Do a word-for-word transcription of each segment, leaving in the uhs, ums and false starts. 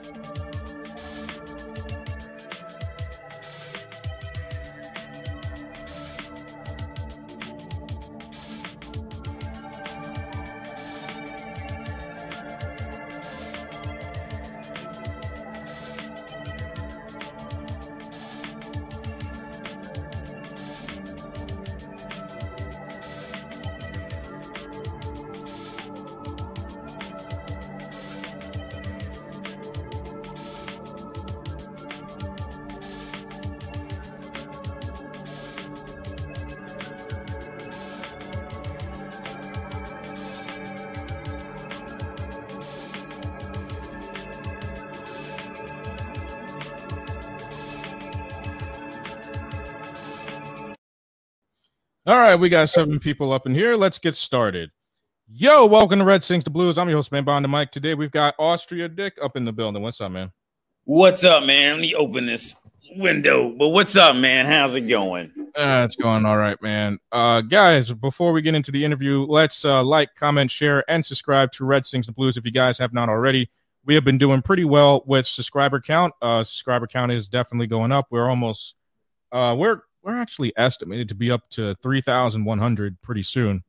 All right, we got seven people up in here. Let's get started. Yo, welcome to Red Sings the Blues. I'm your host, man, Bond the Mike. Today we've got Austria Dick up in the building. What's up, man? What's up, man? Let me open this window. But what's up, man? How's it going? Uh, it's going all right, man. Uh, guys, before we get into the interview, let's uh, like, comment, share, and subscribe to Red Sings the Blues if you guys have not already. We have been doing pretty well with subscriber count. Uh, subscriber count is definitely going up. We're almost uh, we're we're actually estimated to be up to three thousand one hundred pretty soon.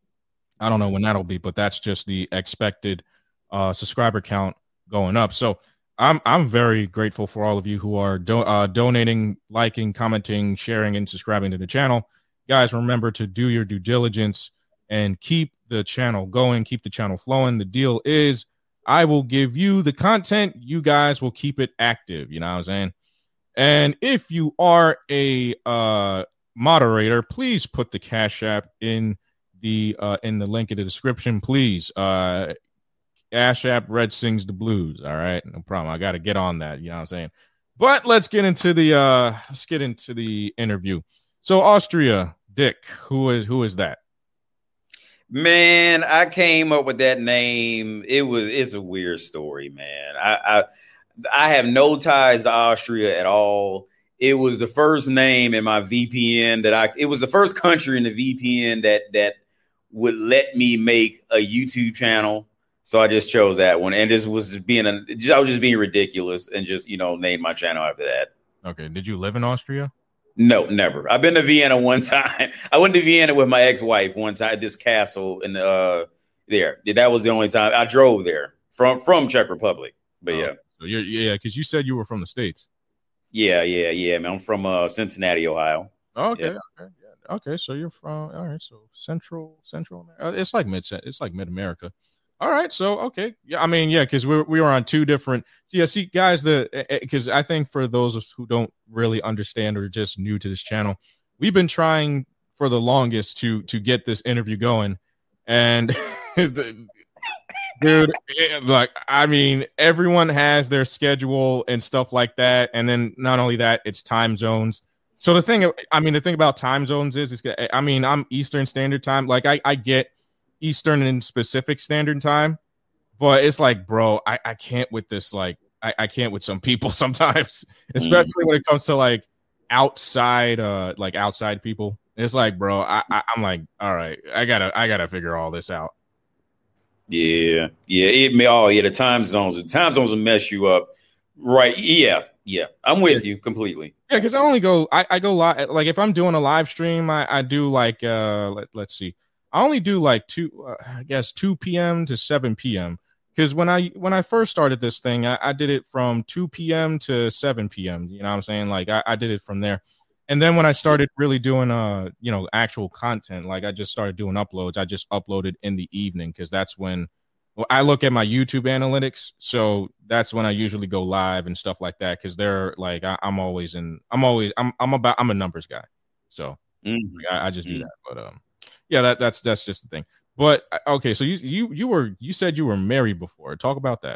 I don't know when that'll be, but that's just the expected uh, subscriber count going up. So I'm I'm very grateful for all of you who are do- uh, donating, liking, commenting, sharing, and subscribing to the channel. Guys, remember to do your due diligence and keep the channel going, keep the channel flowing. The deal is I will give you the content. You guys will keep it active. You know what I'm saying? And if you are a uh, moderator, please put the Cash App in the uh, in the link in the description, please. Uh, Cash App Red Sings the Blues. All right, no problem. I got to get on that. You know what I'm saying? But let's get into the uh, let's get into the interview. So Austria Dick, who is who is that? Man, I came up with that name. It was it's a weird story, man. I I, I have no ties to Austria at all. It was the first name in my V P N that I. It was the first country in the V P N that that would let me make a YouTube channel. So I just chose that one, and just was being a. I was just being ridiculous, and just you know named my channel after that. Okay. Did you live in Austria? No, never. I've been to Vienna one time. I went to Vienna with my ex-wife one time at this castle in the uh, there. That was the only time I drove there from from Czech Republic. But oh, yeah, so you're, yeah, because you said you were from the States. Yeah, yeah, yeah, man. I'm from uh, Cincinnati, Ohio. Okay, yeah. okay, yeah. Okay. So you're from all right. So Central, Central. Uh, it's like mid. It's like Mid America. All right. So okay. Yeah. I mean, yeah, because we we were on two different. Yeah. See, guys, the because I think for those who don't really understand or just new to this channel, we've been trying for the longest to to get this interview going, and. Dude, like, I mean, everyone has their schedule and stuff like that. And then not only that, it's time zones. So the thing, I mean, the thing about time zones is, is I mean, I'm Eastern Standard Time. Like, I, I get Eastern and Pacific Standard Time. But it's like, bro, I, I can't with this. Like, I, I can't with some people sometimes, especially mm. when it comes to, like, outside, uh, like, outside people. It's like, bro, I, I, I'm like, all right, I gotta, I gotta figure all this out. Yeah, yeah, it may. Oh, yeah, the time zones. The time zones will mess you up, right? Yeah, yeah. I'm with you completely. Yeah, because I only go. I, I go live. Like if I'm doing a live stream, I, I do like. Uh, let, let's see. I only do like two. Uh, I guess two p.m. to seven p.m. Because when I when I first started this thing, I, I did it from two p.m. to seven p.m. You know what I'm saying? Like I, I did it from there. And then when I started really doing, uh, you know, actual content, like I just started doing uploads. I just uploaded in the evening because that's when well, I look at my YouTube analytics. So that's when I usually go live and stuff like that because they're like I, I'm always in. I'm always I'm I'm about I'm a numbers guy. So mm-hmm. I, I just do mm-hmm. that. But um, yeah, that that's that's just the thing. But okay, so you you you were you said you were married before. Talk about that.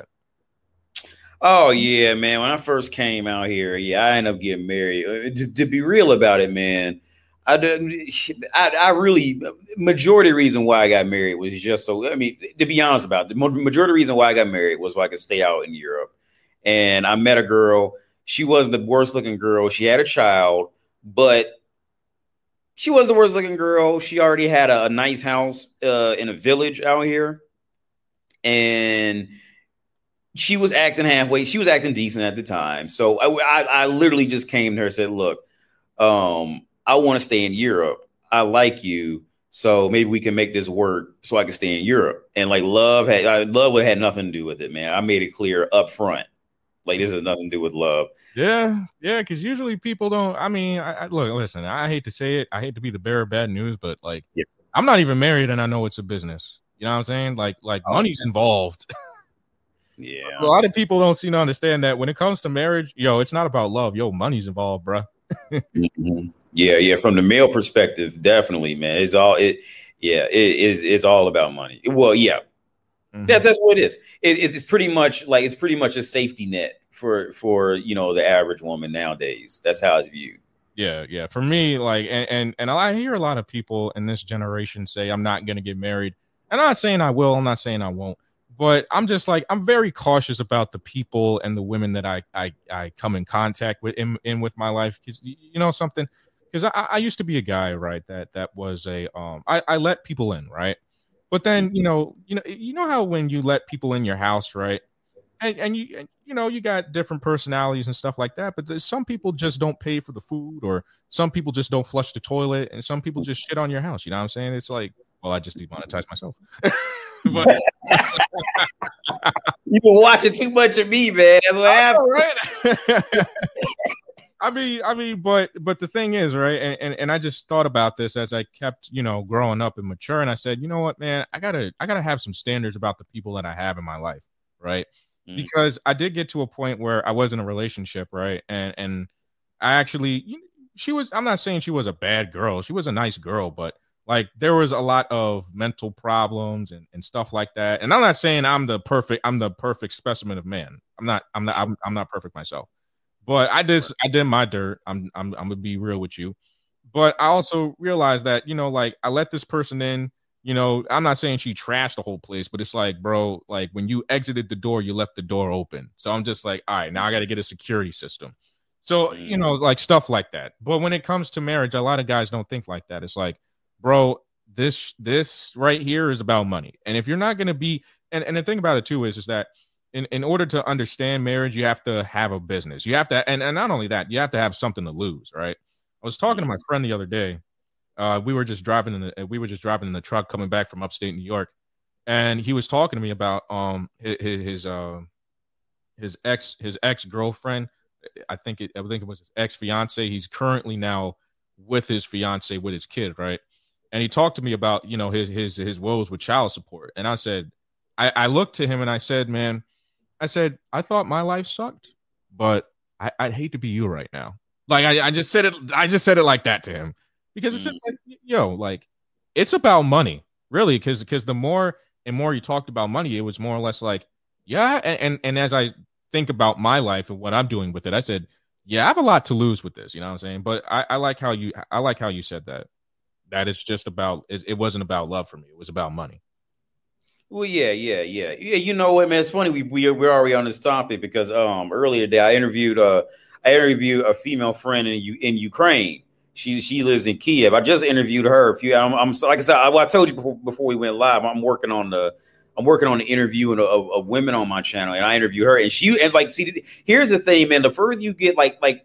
Oh, yeah, man. When I first came out here, yeah, I ended up getting married. To, to be real about it, man, I, I, I really, majority reason why I got married was just so, I mean, to be honest about it, the majority reason why I got married was so I could stay out in Europe. And I met a girl. She wasn't the worst looking girl. She had a child, but she was the worst looking girl. She already had a, a nice house uh, in a village out here. And she was acting halfway. She was acting decent at the time. So I, I, I literally just came to her and said, look, um, I want to stay in Europe. I like you. So maybe we can make this work so I can stay in Europe. And like love had I, love had nothing to do with it, man. I made it clear up front. Like this has nothing to do with love. Yeah, yeah, because usually people don't. I mean, I, I, look, listen. I hate to say it. I hate to be the bearer of bad news, but like, yeah. I'm not even married, and I know it's a business. You know what I'm saying? Like, like oh, money's involved. Yeah, a lot of people don't seem to understand that when it comes to marriage, yo, it's not about love. Yo, money's involved, bro. mm-hmm. Yeah, yeah. From the male perspective, definitely, man. It's all it. Yeah, it is. It's all about money. Well, yeah. Mm-hmm. That, that's what it is. It, it's, it's pretty much like it's pretty much a safety net for for you know the average woman nowadays. That's how it's viewed. Yeah, yeah. For me, like, and and, and I hear a lot of people in this generation say, "I'm not going to get married." And I'm not saying I will. I'm not saying I won't. But I'm just like I'm very cautious about the people and the women that I I, I come in contact with in, in with my life because you know something because I, I used to be a guy right that that was a um I, I let people in right. But then, you know, you know, you know how when you let people in your house, right? And, and you, and, you know, you got different personalities and stuff like that. But some people just don't pay for the food, or some people just don't flush the toilet, and some people just shit on your house. You know what I'm saying? It's like, well, I just demonetized myself. But you've been watching too much of me, man. That's what happened, right? I mean, I mean, but but the thing is, right, and, and and I just thought about this as I kept, you know, growing up and maturing. I said, you know what, man, I gotta I gotta have some standards about the people that I have in my life, right? Mm-hmm. Because I did get to a point where I was in a relationship, right, and and I actually, she was. I'm not saying she was a bad girl. She was a nice girl, but like there was a lot of mental problems and, and stuff like that. And I'm not saying I'm the perfect I'm the perfect specimen of man. I'm not. I'm not. I'm, I'm not perfect myself. But I just I did my dirt. I'm I'm I'm gonna be real with you. But I also realized that, you know, like I let this person in, you know, I'm not saying she trashed the whole place, but it's like, bro, like when you exited the door, you left the door open. So I'm just like, all right, now I got to get a security system. So, you know, like stuff like that. But when it comes to marriage, a lot of guys don't think like that. It's like, bro, this this right here is about money. And if you're not going to be and, and the thing about it, too, is, is that In, in order to understand marriage, you have to have a business. You have to, and, and not only that, you have to have something to lose, right? I was talking to my friend the other day. Uh, we were just driving in the, we were just driving in the truck coming back from upstate New York, and he was talking to me about um his his uh, his ex his ex girlfriend. I think it I think it was his ex fiance. He's currently now with his fiance with his kid, right? And he talked to me about, you know, his his his woes with child support, and I said, I, I looked to him and I said, man. I said, I thought my life sucked, but I, I'd hate to be you right now. Like I, I just said it. I just said it like that to him because it's just like, yo, like it's about money, really. Because because the more and more you talked about money, it was more or less like, yeah. And, and and as I think about my life and what I'm doing with it, I said, yeah, I have a lot to lose with this. You know what I'm saying? But I, I like how you I like how you said that. That it's just about it, it wasn't about love for me. It was about money. Well, yeah, yeah, yeah, yeah. You know what, man? It's funny we we we're already on this topic because um earlier today I interviewed uh I interviewed a female friend in in Ukraine. She she lives in Kiev. I just interviewed her. A few. I'm, I'm like I said. I, well, I told you before, before we went live. I'm working on the I'm working on the interviewing of, of women on my channel, and I interview her. And she and like see, here's the thing, man. The further you get, like like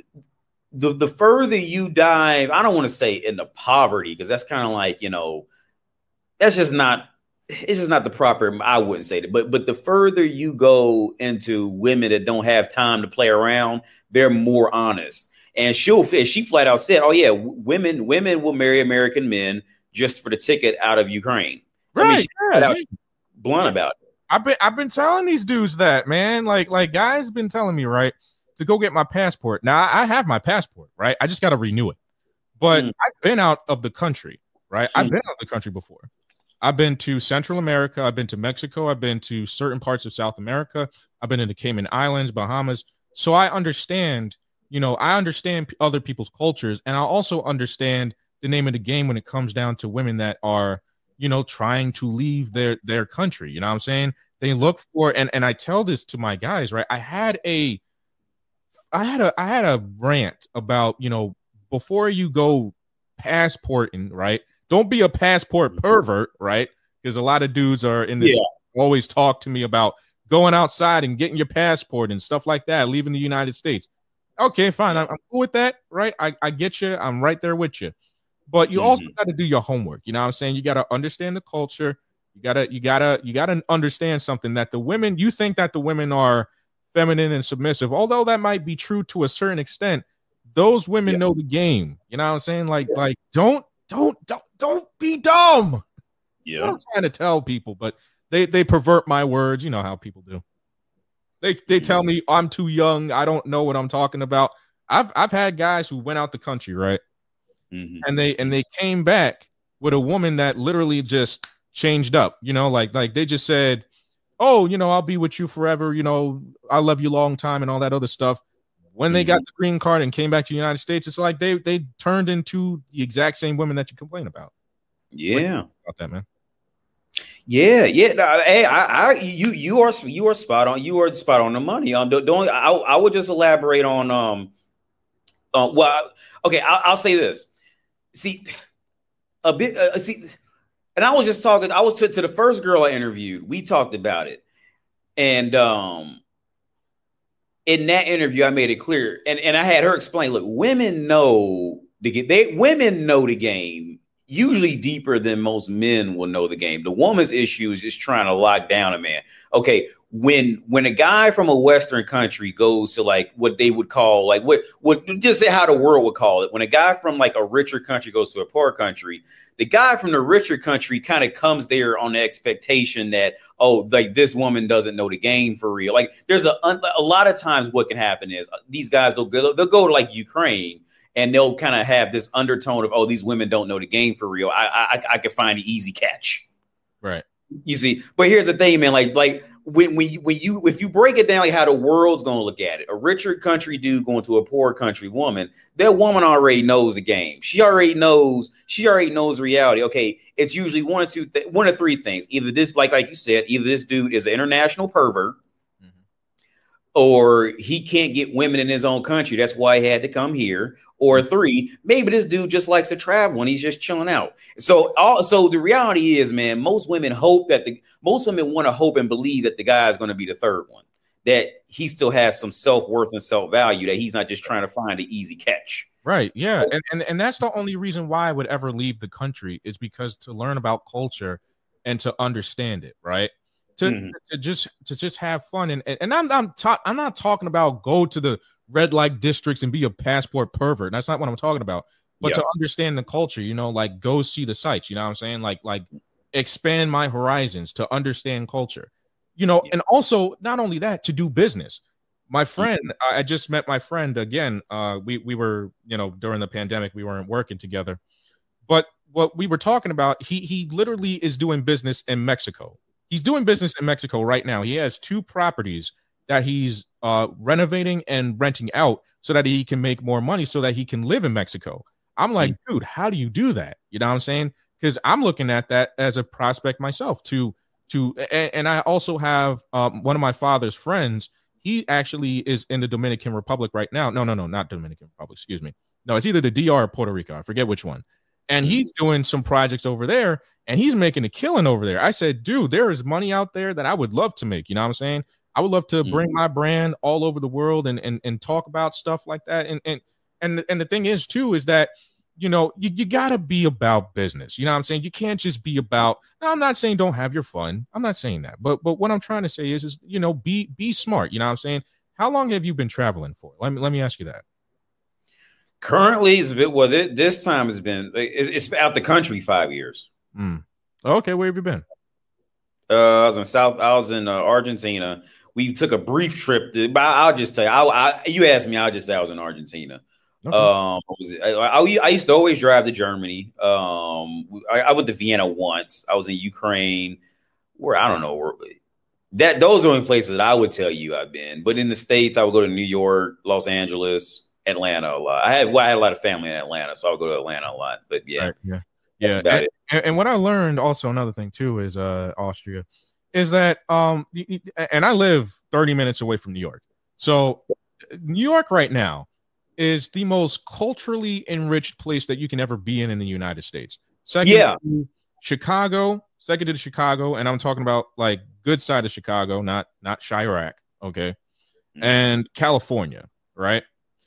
the the further you dive, I don't want to say into poverty because that's kind of like, you know, that's just not. It's just not the proper, I wouldn't say that, but but the further you go into women that don't have time to play around, they're more honest. And she'll, she flat out said, oh yeah, women women will marry American men just for the ticket out of Ukraine. Right. I mean, yeah. She's blunt about it. I've been I've been telling these dudes that, man, like like guys been telling me, right, to go get my passport. Now I have my passport, right? I just got to renew it. But mm. I've been out of the country, right? Mm. I've been out of the country before. I've been to Central America. I've been to Mexico. I've been to certain parts of South America. I've been in the Cayman Islands, Bahamas. So I understand, you know, I understand other people's cultures. And I also understand the name of the game when it comes down to women that are, you know, trying to leave their, their country. You know what I'm saying? They look for, and, and I tell this to my guys, right? I had a, I had a, I had a rant about, you know, before you go passporting, right? Don't be a passport pervert, right? Because a lot of dudes are in this, yeah. always talk to me about going outside and getting your passport and stuff like that, leaving the United States. Okay, fine. I'm, I'm cool with that, right? I, I get you. I'm right there with you. But you mm-hmm. also got to do your homework. You know what I'm saying? You got to understand the culture. You gotta, you gotta, you gotta understand something, that the women, you think that the women are feminine and submissive, although that might be true to a certain extent. Those women yeah. know the game. You know what I'm saying? Like, yeah. like don't, don't, don't, don't be dumb. Yeah, I'm trying to tell people, but they they pervert my words. You know how people do. They they mm-hmm. tell me I'm too young. I don't know what I'm talking about. I've I've had guys who went out the country, right? Mm-hmm. And they and they came back with a woman that literally just changed up. You know, like like they just said, "Oh, you know, I'll be with you forever. You know, I love you long time," and all that other stuff. When mm-hmm. they got the green card and came back to the United States, it's like they they turned into the exact same women that you complain about. Yeah, about that, man. Yeah, yeah. No, hey, I, I, you, you are, you are spot on. You are spot on the money. Um, the, the only, I, I would just elaborate on, um, uh, well, okay, I'll, I'll say this. See, a bit. Uh, see, and I was just talking. I was to, to the first girl I interviewed. We talked about it, and um, in that interview, I made it clear, and and I had her explain. Look, women know the game. They women know the game. Usually deeper than most men will know the game. The woman's issue is just trying to lock down a man. Okay, when when a guy from a Western country goes to like what they would call like what what just say how the world would call it. When a guy from like a richer country goes to a poor country, the guy from the richer country kind of comes there on the expectation that, oh, like this woman doesn't know the game for real. Like there's a a lot of times what can happen is these guys they'll go, they'll go to like Ukraine. And they'll kind of have this undertone of, oh, these women don't know the game for real. I I, I could find the easy catch. Right. You see, but here's the thing, man. Like, like when, when you, when you, if you break it down, like how the world's going to look at it, a richer country dude going to a poor country woman, that woman already knows the game. She already knows, she already knows reality. Okay. It's usually one or two, th- one or three things. Either this, like, like you said, either this dude is an international pervert, or he can't get women in his own country. That's why he had to come here. Or three, maybe this dude just likes to travel and he's just chilling out. So also the reality is, man, most women hope that the most women want to hope and believe that the guy is going to be the third one, that he still has some self-worth and self-value, that he's not just trying to find an easy catch. Right. Yeah. And, and, and that's the only reason why I would ever leave the country, is because to learn about culture and to understand it. Right. To, mm-hmm. to just to just have fun. And, and, and I'm I'm, ta- I'm not talking about go to the red light districts and be a passport pervert. That's not what I'm talking about. But yeah. to understand the culture, you know, like go see the sights, you know what I'm saying? Like, like expand my horizons to understand culture, you know, yeah. and also not only that, to do business. My friend, mm-hmm. I just met my friend again. Uh, we, we were, you know, during the pandemic, we weren't working together, but what we were talking about, he, he literally is doing business in Mexico. He's doing business in Mexico right now. He has two properties that he's uh, renovating and renting out so that he can make more money so that he can live in Mexico. I'm like, mm-hmm. dude, how do you do that? You know what I'm saying? Because I'm looking at that as a prospect myself to, to, and, and I also have um, one of my father's friends. He actually is in the Dominican Republic right now. No, no, no, not Dominican Republic. Excuse me. No, it's either the D R or Puerto Rico. I forget which one. And he's doing some projects over there and he's making a killing over there. I said, dude, there is money out there that I would love to make. You know what I'm saying? I would love to bring mm-hmm. my brand all over the world and, and, and talk about stuff like that. And, and, and, and the thing is too, is that, you know, you, you gotta be about business. You know what I'm saying? You can't just be about, now I'm not saying don't have your fun. I'm not saying that, but, but what I'm trying to say is, is, you know, be, be smart. You know what I'm saying? How long have you been traveling for? Let me, let me ask you that. Currently, it's a bit, well, this time has been, it's out the country five years. Mm. Okay, where have you been? Uh, I was in South, I was in uh, Argentina. We took a brief trip to, but I'll just tell you, I, I, you asked me, I'll just say I was in Argentina. Okay. Um, was I, I, I used to always drive to Germany. Um, I, I went to Vienna once. I was in Ukraine, where I don't know where that. Those are the only places that I would tell you I've been. But in the States, I would go to New York, Los Angeles, Atlanta a lot. I had well, I had a lot of family in Atlanta, so I would go to Atlanta a lot. But yeah, right, yeah, yeah. And, and, and what I learned also, another thing too, is uh Austria, is that um, and I live thirty minutes away from New York, so New York right now is the most culturally enriched place that you can ever be in in the United States. Second, yeah, to Chicago. Second to Chicago, and I'm talking about like good side of Chicago, not not Chirac, okay, Mm-hmm. and California, right?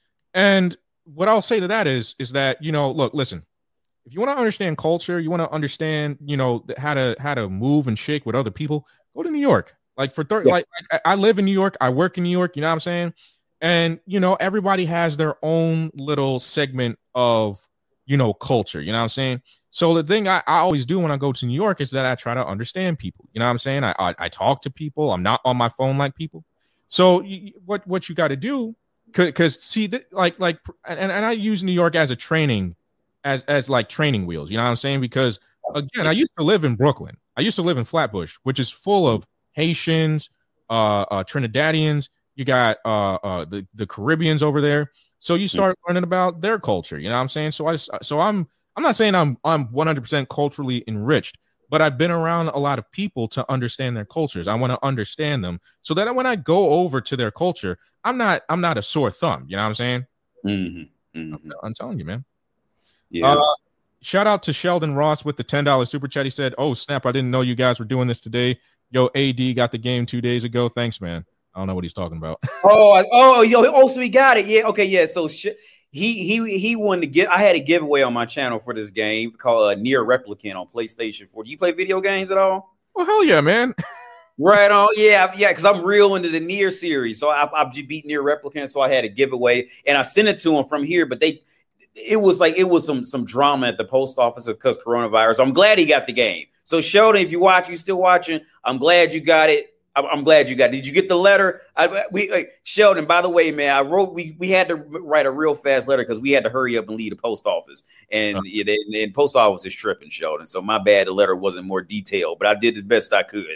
And what I'll say to that is, is that, you know, look, listen, if you want to understand culture, you want to understand, you know, how to how to move and shake with other people, go to New York. Like for thirty, yeah. like I, I live in New York, I work in New York, you know what I'm saying? And, you know, everybody has their own little segment of, you know, culture, you know what I'm saying? So the thing I, I always do when I go to New York is that I try to understand people, you know what I'm saying? I I, I talk to people. I'm not on my phone like people. So you, what what you got to do, because see, th- like like, and, and I use New York as a training, as as like training wheels, you know what I'm saying? Because again, I used to live in Brooklyn. I used to live in Flatbush, which is full of Haitians, uh, uh Trinidadians. You got uh, uh the, the Caribbeans over there. So you start learning about their culture, you know what I'm saying? So I so I'm I'm not saying I'm I'm one hundred percent culturally enriched, but I've been around a lot of people to understand their cultures. I want to understand them so that when I go over to their culture, I'm not I'm not a sore thumb, you know what I'm saying? Mm-hmm. Mm-hmm. I'm, I'm telling you, man. Yeah. Uh, shout out to Sheldon Ross with the ten dollars super chat. He said, "Oh snap! I didn't know you guys were doing this today. Yo, A D got the game two days ago. Thanks, man." I don't know what he's talking about. oh, oh, yo, oh, so he got it. Yeah, okay, yeah. So sh- he he he wanted to get. I had a giveaway on my channel for this game called uh, Nier Replicant on PlayStation four. Do you play video games at all? Well, hell yeah, man. Right on, yeah, yeah. Because I'm real into the Nier series, so I, I beat Nier Replicant. So I had a giveaway, and I sent it to him from here. But they, it was like it was some some drama at the post office because coronavirus. I'm glad he got the game. So Sheldon, if you watch, you still watching? I'm glad you got it. I'm glad you got it. Did you get the letter? I, we uh, Sheldon, by the way, man, I wrote, we we had to write a real fast letter because we had to hurry up and leave the post office. And, uh-huh. it, and, and post office is tripping, Sheldon. So my bad, the letter wasn't more detailed, but I did the best I could.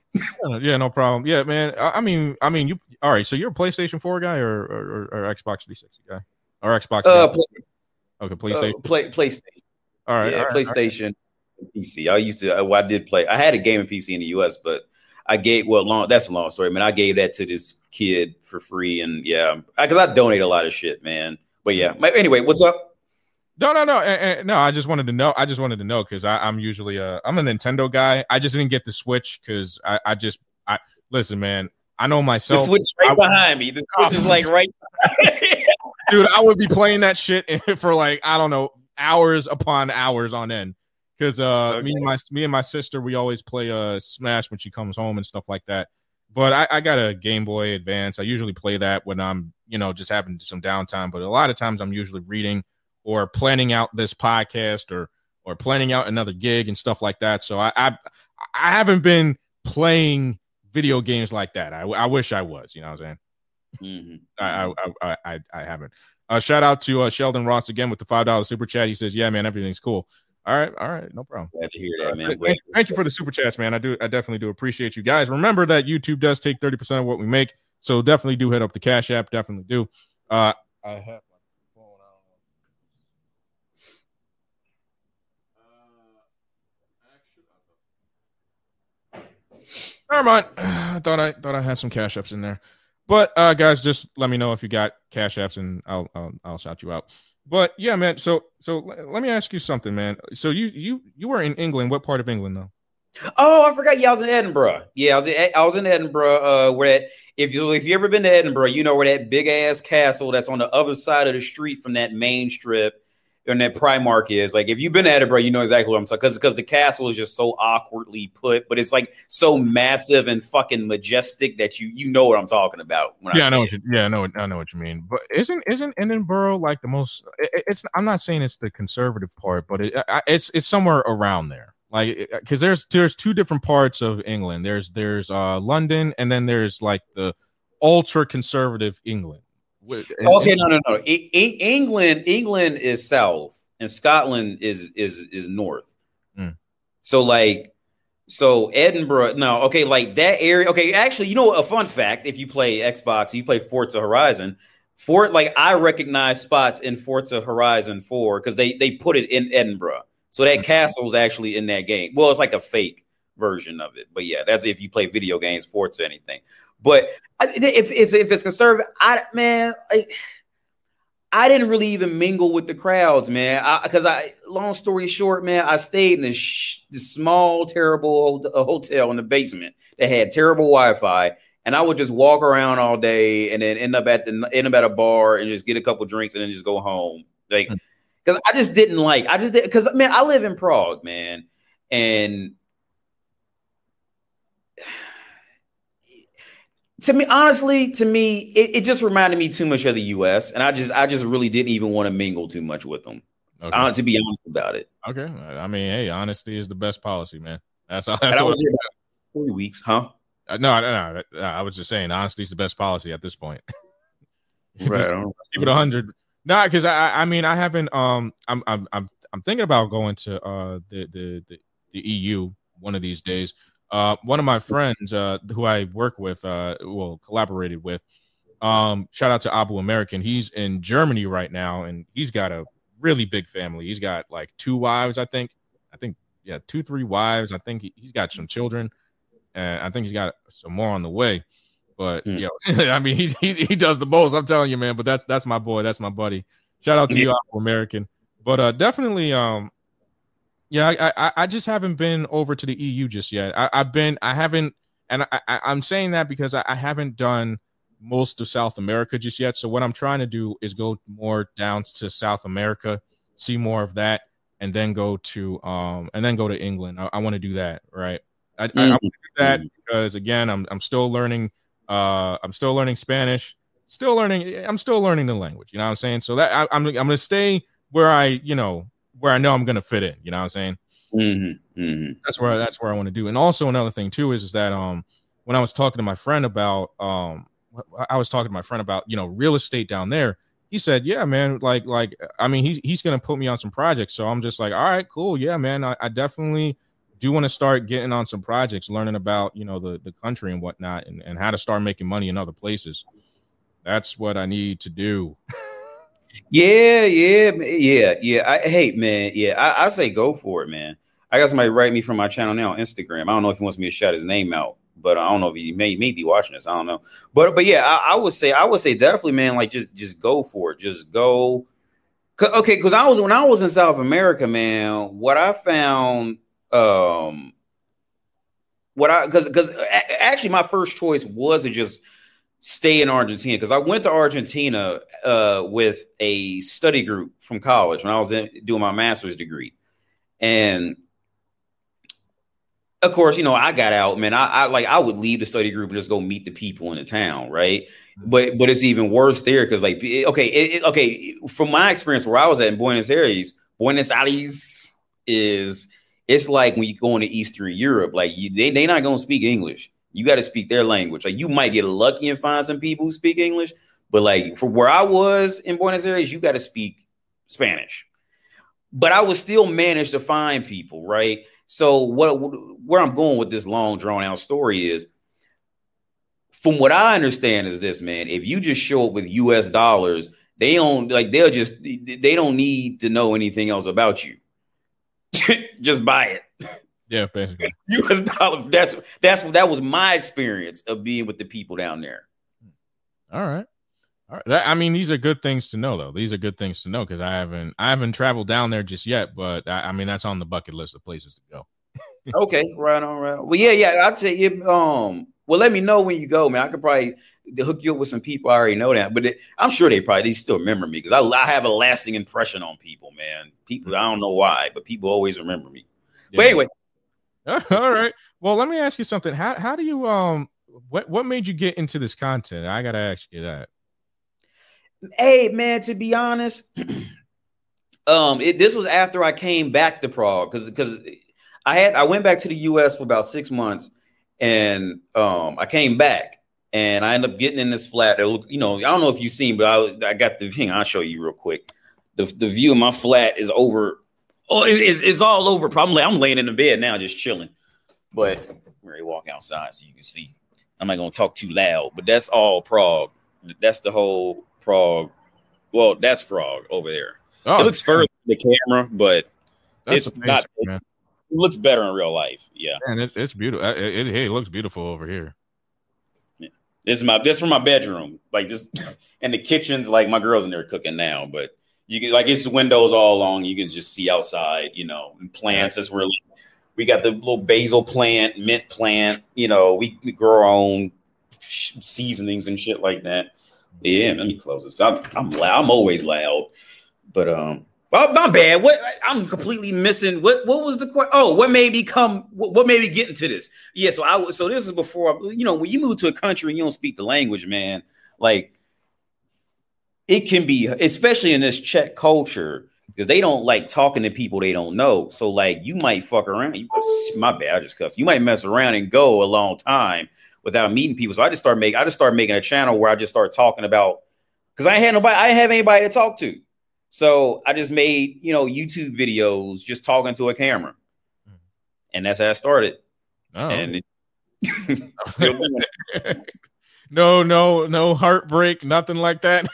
Yeah, no problem. Yeah, man. I, I mean, I mean, you, all right. So you're a PlayStation four guy or, or, or Xbox three sixty guy or Xbox? Uh, play, okay, PlayStation. Uh, play, PlayStation. All right. Yeah, all right, PlayStation, all right. P C. I used to, well, I did play, I had a gaming P C in the U S, but I gave, well, long, that's a long story, man. I gave that to this kid for free. And yeah, because I, I donate a lot of shit, man. But yeah, anyway, what's up? No, no, no, and, and, no. I just wanted to know. I just wanted to know because I'm usually a I'm a Nintendo guy. I just didn't get the Switch because I, I just I listen, man. I know myself. The Switch right I, behind me. The Switch is like right, dude. I would be playing that shit for like I don't know hours upon hours on end. Because uh, okay. me and my me and my sister, we always play uh Smash when she comes home and stuff like that. But I, I got a Game Boy Advance. I usually play that when I'm, you know, just having some downtime. But a lot of times I'm usually reading or planning out this podcast or or planning out another gig and stuff like that. So I I, I haven't been playing video games like that. I, I wish I was. You know what I'm saying? Mm-hmm. I, I I I I haven't. Uh, shout out to uh, Sheldon Ross again with the five dollar super chat. He says, "Yeah, man, everything's cool." All right, all right, no problem. Glad to hear that, man. Thank, thank you for the super chats, man. I do, I definitely do appreciate you guys. Remember that YouTube does take thirty percent of what we make, so definitely do hit up the Cash App. Definitely do. Uh, I have my phone. Uh, Never mind. I thought I thought I had some Cash Apps in there, but uh, guys, just let me know if you got Cash Apps, and I'll I'll, I'll shout you out. But yeah, man. So, so let me ask you something, man. So you, you, you were in England. What part of England, though? Oh, I forgot. Yeah, I was in Edinburgh. Yeah, I was in, I was in Edinburgh. Uh, where that, if you if you ever been to Edinburgh, you know where that big ass castle that's on the other side of the street from that main strip and that Primark is. Like, if you've been to Edinburgh, you know exactly what I'm talking. Because because the castle is just so awkwardly put, but it's like so massive and fucking majestic that you you know what I'm talking about. When yeah, I, I know. What you, yeah, I know. I know what you mean. But isn't isn't Edinburgh like the most? It, it's. I'm not saying it's the conservative part, but it, it's it's somewhere around there. Like, because there's there's two different parts of England. There's there's uh London, and then there's like the ultra conservative England. Okay, no, no, no. E- e- England, England is south, and Scotland is is is north. Mm. So, like, so Edinburgh. No, okay, like that area. Okay, actually, you know, a fun fact: if you play Xbox, you play Forza Horizon. Fort, like, I recognize spots in Forza Horizon four because they they put it in Edinburgh. So that mm. castle is actually in that game. Well, it's like a fake version of it, but yeah, that's if you play video games, Forza, anything. But if it's if it's conservative, I man, I, I didn't really even mingle with the crowds, man. Because I, I, long story short, man, I stayed in a sh- small, terrible a hotel in the basement that had terrible Wi-Fi, and I would just walk around all day and then end up at the end up at a bar and just get a couple drinks and then just go home, like. Because I just didn't like. I just did because man, I live in Prague, man, and. To me, honestly, to me, it, it just reminded me too much of the U S, and I just, I just really didn't even want to mingle too much with them. Okay. Uh, to be honest about it. Okay, I mean, hey, honesty is the best policy, man. That's all. That's I all was here about three weeks, huh? Uh, no, no, no. I was just saying, honesty is the best policy at this point. Right. Keep it a hundred. No, because I, I mean, I haven't. Um, I'm, I'm, I'm, I'm thinking about going to uh the the the, the E U one of these days. Uh, one of my friends uh, who I work with, uh, well, collaborated with, um, shout out to Abu American. He's in Germany right now, and he's got a really big family. He's got like two wives, I think. I think, yeah, two, three wives. I think he, he's got some children, and I think he's got some more on the way. But, mm. you know, I mean, he, he he does the most. I'm telling you, man. But that's that's my boy. That's my buddy. Shout out to yeah. you, Abu American. But uh, definitely, um. Yeah, I, I I just haven't been over to the E U just yet. I, I've been, I haven't, and I, I, I'm saying that because I, I haven't done most of South America just yet. So what I'm trying to do is go more down to South America, see more of that, and then go to um and then go to England. I, I want to do that, right? I, mm-hmm. I, I want to do that because again, I'm I'm still learning. Uh, I'm still learning Spanish. Still learning. I'm still learning the language. You know what I'm saying? So that I, I'm I'm gonna stay where I you know. where I know I'm going to fit in, you know what I'm saying? Mm-hmm, mm-hmm. That's where, that's where I want to do. And also another thing too, is, is that, um, when I was talking to my friend about, um, I was talking to my friend about, you know, real estate down there. He said, yeah, man, like, like, I mean, he's, he's going to put me on some projects. So I'm just like, all right, cool. Yeah, man. I, I definitely do want to start getting on some projects, learning about, you know, the, the country and whatnot, and, and how to start making money in other places. That's what I need to do. Yeah, yeah, yeah, yeah. I hey, man, yeah. I, I say go for it, man. I got somebody write me from my channel now on Instagram. I don't know if he wants me to shout his name out, but I don't know if he may, may be watching this. I don't know, but but yeah, I, I would say I would say definitely, man. Like just just go for it. Just go. Okay, because I was when I was in South America, man. What I found, um, what I because because actually my first choice wasn't just stay in Argentina, because I went to Argentina uh, with a study group from college when I was in, doing my master's degree. And of course, you know, I got out, man. I, I like I would leave the study group and just go meet the people in the town, right? But but it's even worse there because, like, okay, it, it, okay, from my experience where I was at in Buenos Aires, Buenos Aires is it's like when you go into Eastern Europe, like you, they they not gonna speak English. You got to speak their language. Like you might get lucky and find some people who speak English, but like for where I was in Buenos Aires, you got to speak Spanish. But I would still manage to find people, right? So what where I'm going with this long drawn out story is, from what I understand is this, man, if you just show up with U S dollars, they don't like they'll just they don't need to know anything else about you. Just buy it. Yeah, basically. U S dollar. That's that's that was my experience of being with the people down there. All right, all right. That, I mean, these are good things to know, though. These are good things to know because I haven't I haven't traveled down there just yet, but I, I mean that's on the bucket list of places to go. Okay, right on, right on. Well, yeah, yeah. I'd say if, um. Well, let me know when you go, man. I could probably hook you up with some people I already know that, but it, I'm sure they probably they still remember me because I, I have a lasting impression on people, man. People, I don't know why, but people always remember me. Yeah. But anyway. All right. Well, let me ask you something. How how do you um what what made you get into this content? I gotta ask you that. Hey, man, to be honest, um, it, this was after I came back to Prague because because I had I went back to the U S for about six months, and um, I came back and I ended up getting in this flat. That looked, you know, I don't know if you've seen, but I I got the hang on, I'll show you real quick. The the view of my flat is over. Oh, it's, it's all over. Probably I'm laying in the bed now, just chilling. But I'm ready to walk outside so you can see. I'm not gonna talk too loud, but that's all Prague. That's the whole Prague. Well, that's Prague over there. Oh, it looks further than the camera, but that's it's amazing, not. It, it looks better in real life. Yeah, and it, it's beautiful. It, it, it looks beautiful over here. Yeah. This is my this is from my bedroom. Like just and the kitchen's like my girl's in there cooking now, but you can like it's windows all along. You can just see outside, you know, and plants. That's where we got the little basil plant, mint plant. You know, we, we grow our own seasonings and shit like that. Yeah, let me close this. I'm I'm loud. I'm always loud, but um. Well, my bad. What I'm completely missing. What what was the question? Oh, what made me come? What, what made me get into this? Yeah, so I was. So this is before. You know, when you move to a country and you don't speak the language, man, like it can be, especially in this Czech culture, because they don't like talking to people they don't know. So like you might fuck around. You, my bad. I just cussed. You might mess around and go a long time without meeting people. So I just start making. I just started making a channel where I just start talking about because I had nobody. I didn't have anybody to talk to. So I just made, you know, YouTube videos just talking to a camera. And that's how I started. Oh. And it, still no, no, no heartbreak, nothing like that.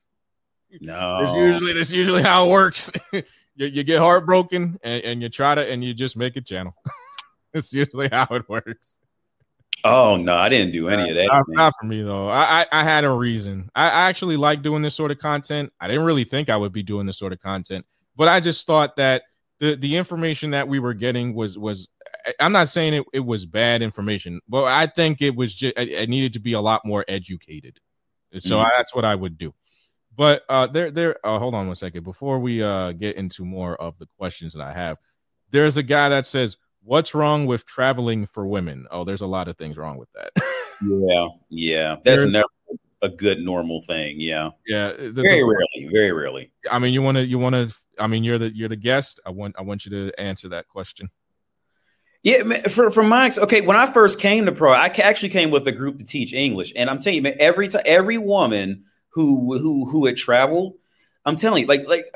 No. That's usually that's usually how it works. you, you get heartbroken and, and you try to and you just make a channel. It's usually how it works. Oh no, I didn't do any of that. Not, not for me though. I, I I had a reason. I, I actually like doing this sort of content. I didn't really think I would be doing this sort of content, but I just thought that the the information that we were getting was was. I'm not saying it, it was bad information, but I think it was just it needed to be a lot more educated. So mm-hmm. I, that's what I would do. But uh, there there. Uh, hold on one second before we uh get into more of the questions that I have. There's a guy that says, what's wrong with traveling for women? Oh, there's a lot of things wrong with that. yeah, yeah. That's there's, never a good normal thing. Yeah. Yeah. The, very the, rarely. Very rarely. I mean, you want to, you want to, I mean, you're the, you're the guest. I want, I want you to answer that question. Yeah. For, for my, okay. When I first came to pro, I actually came with a group to teach English. And I'm telling you, man, every time, every woman who, who, who had traveled, I'm telling you, like, like,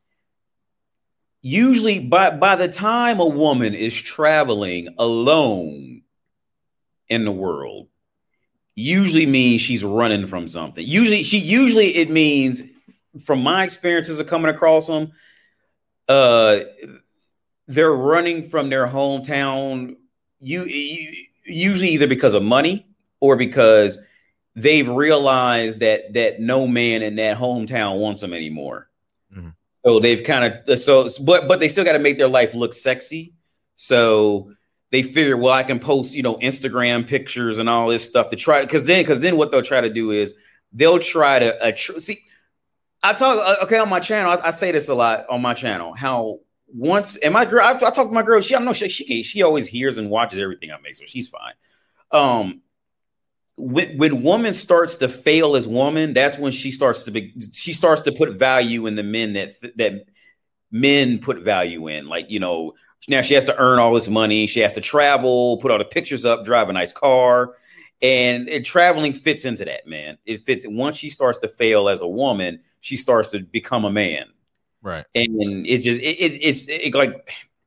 usually by, by the time a woman is traveling alone in the world, usually means she's running from something. Usually she usually it means, from my experiences of coming across them, uh, they're running from their hometown. You, you usually either because of money or because they've realized that that no man in that hometown wants them anymore. Mm-hmm. So they've kind of so but but they still got to make their life look sexy. So they figure, well, I can post, you know, Instagram pictures and all this stuff to try because then because then what they'll try to do is they'll try to uh, tr- see. I talk okay on my channel. I, I say this a lot on my channel. How once and my girl, I, I talk to my girl. She I know she she can, she always hears and watches everything I make, so she's fine. Um. When, when woman starts to fail as woman, that's when she starts to be, she starts to put value in the men that that men put value in. Like, you know, now she has to earn all this money. She has to travel, put all the pictures up, drive a nice car. And, and traveling fits into that, man. It fits. Once she starts to fail as a woman, she starts to become a man. Right. And it just, it, it, it's it, like,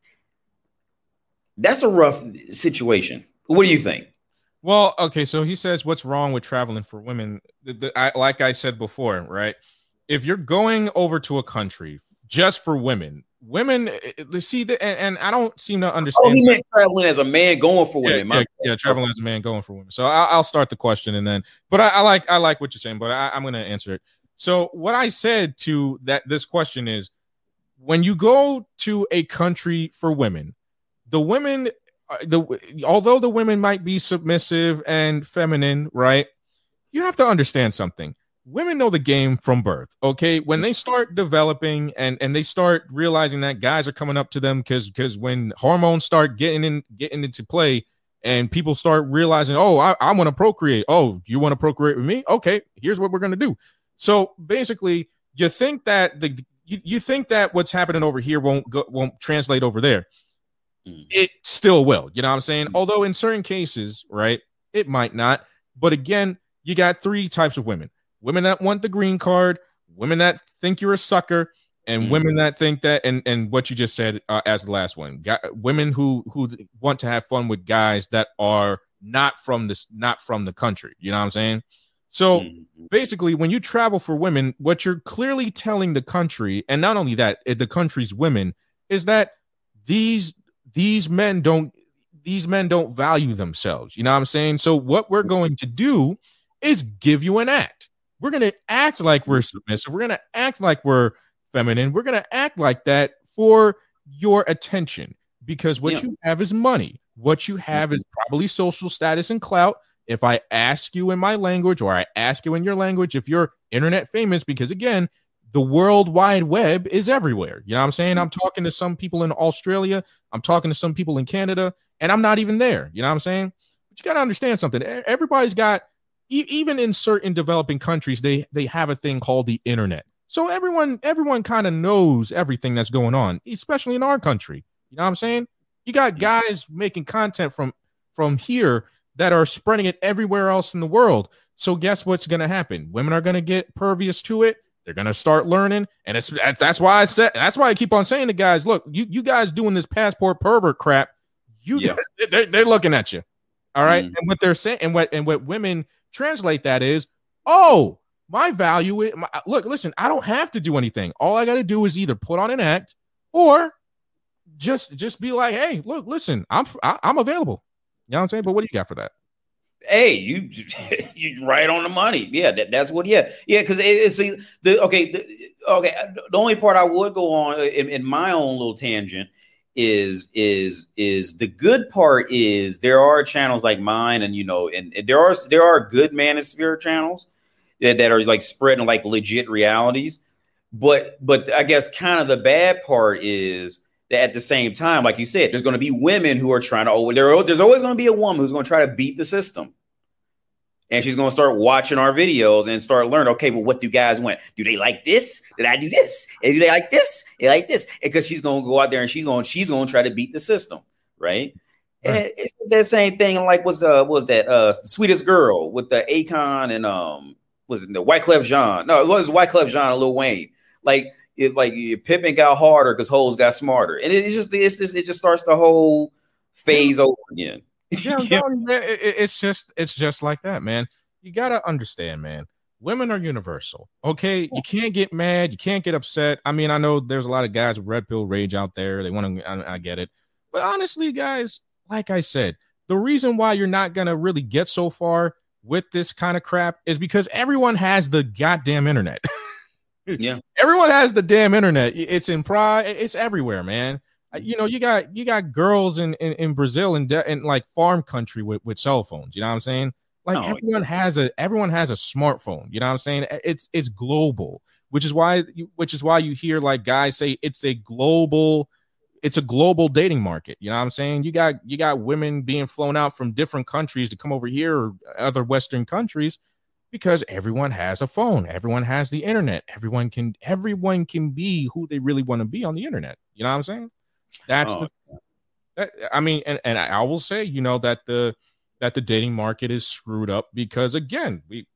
that's a rough situation. What do you think? Well, okay, so he says, what's wrong with traveling for women? The, the, I, like I said before, right? If you're going over to a country just for women, women, see, the, and, and I don't seem to understand. Oh, he meant traveling as a man going for yeah, women. Yeah, yeah, traveling as a man going for women. So I, I'll start the question and then, but I, I like I like what you're saying, but I, I'm going to answer it. So what I said to that this question is, when you go to a country for women, the women. The although the women might be submissive and feminine, right? You have to understand something. Women know the game from birth. Okay, when they start developing and and they start realizing that guys are coming up to them because because when hormones start getting in getting into play and people start realizing, oh, I, I want to procreate. Oh, you want to procreate with me? Okay, here's what we're gonna do. So basically, you think that the you, you think that what's happening over here won't go, won't translate over there. It still will, you know what I'm saying? Although in certain cases, right, it might not. But again, you got three types of women: women that want the green card, women that think you're a sucker, and mm-hmm. women that think that, and and what you just said uh, as the last one, Got, women who who want to have fun with guys that are not from this, not from the country. You know what I'm saying? So mm-hmm. basically, when you travel for women, what you're clearly telling the country, and not only that, the country's women, is that these. These men don't these men don't value themselves. You know what I'm saying? So what we're going to do is give you an act. We're going to act like we're submissive. We're going to act like we're feminine. We're going to act like that for your attention, because what yeah. you have is money. What you have is probably social status and clout. If I ask you in my language, or I ask you in your language, if you're internet famous, because again, the World Wide Web is everywhere. You know what I'm saying? I'm talking to some people in Australia. I'm talking to some people in Canada, and I'm not even there. You know what I'm saying? But you got to understand something. Everybody's got, e- even in certain developing countries, they, they have a thing called the internet. So everyone, everyone kind of knows everything that's going on, especially in our country. You know what I'm saying? You got guys making content from, from here that are spreading it everywhere else in the world. So guess what's going to happen? Women are going to get pervious to it. They're going to start learning. And it's, that's why I said, that's why I keep on saying to guys, look, you, you guys doing this passport pervert crap. You, yeah. they're, they're looking at you. All right. Mm. And what they're saying, and what, and what women translate that is, oh, my value is, my, look, listen, I don't have to do anything. All I got to do is either put on an act or just, just be like, hey, look, listen, I'm, I, I'm available. You know what I'm saying? But what do you got for that? Hey, you you right on the money. Yeah, that, that's what. Yeah, yeah. Because it, it's the okay. The, okay. The only part I would go on in, in my own little tangent is is is the good part is there are channels like mine, and you know, and, and there are there are good manosphere channels that, that are like spreading like legit realities. But but I guess kind of the bad part is that at the same time, like you said, there's going to be women who are trying to, oh, there, there's always going to be a woman who's going to try to beat the system. And she's going to start watching our videos and start learning, okay, well, what do guys want? Do they like this? Did I do this? And do they like this? They like this. Because she's going to go out there and she's going, she's going to try to beat the system. Right. Right. And it's that same thing. Like, what's, uh, what was that? Uh, Sweetest Girl with the Akon and, um, was it the Wyclef Jean? No, it was Wyclef Jean and Lil Wayne. Like, It like Pippin got harder because hoes got smarter, and it's just it's just it just starts the whole phase over again. Yeah, no, it, it's just it's just like that, man. You gotta understand, man. Women are universal. Okay, you can't get mad, you can't get upset. I mean, I know there's a lot of guys with red pill rage out there. They want to, I, I get it, but honestly, guys, like I said, the reason why you're not gonna really get so far with this kind of crap is because everyone has the goddamn internet. Yeah, everyone has the damn internet. It's in pride. It's everywhere, man. You know, you got you got girls in in, in Brazil and in, in like farm country with, with cell phones. You know what I'm saying? Like oh, everyone yeah. has a everyone has a smartphone. You know what I'm saying? It's it's global, which is why which is why you hear like guys say it's a global it's a global dating market. You know what I'm saying? You got you got women being flown out from different countries to come over here or other Western countries. Because everyone has a phone, everyone has the internet, everyone can everyone can be who they really want to be on the internet. You know what I'm saying? That's oh. the that, I mean, and, and I will say, you know, that the that the dating market is screwed up because again, we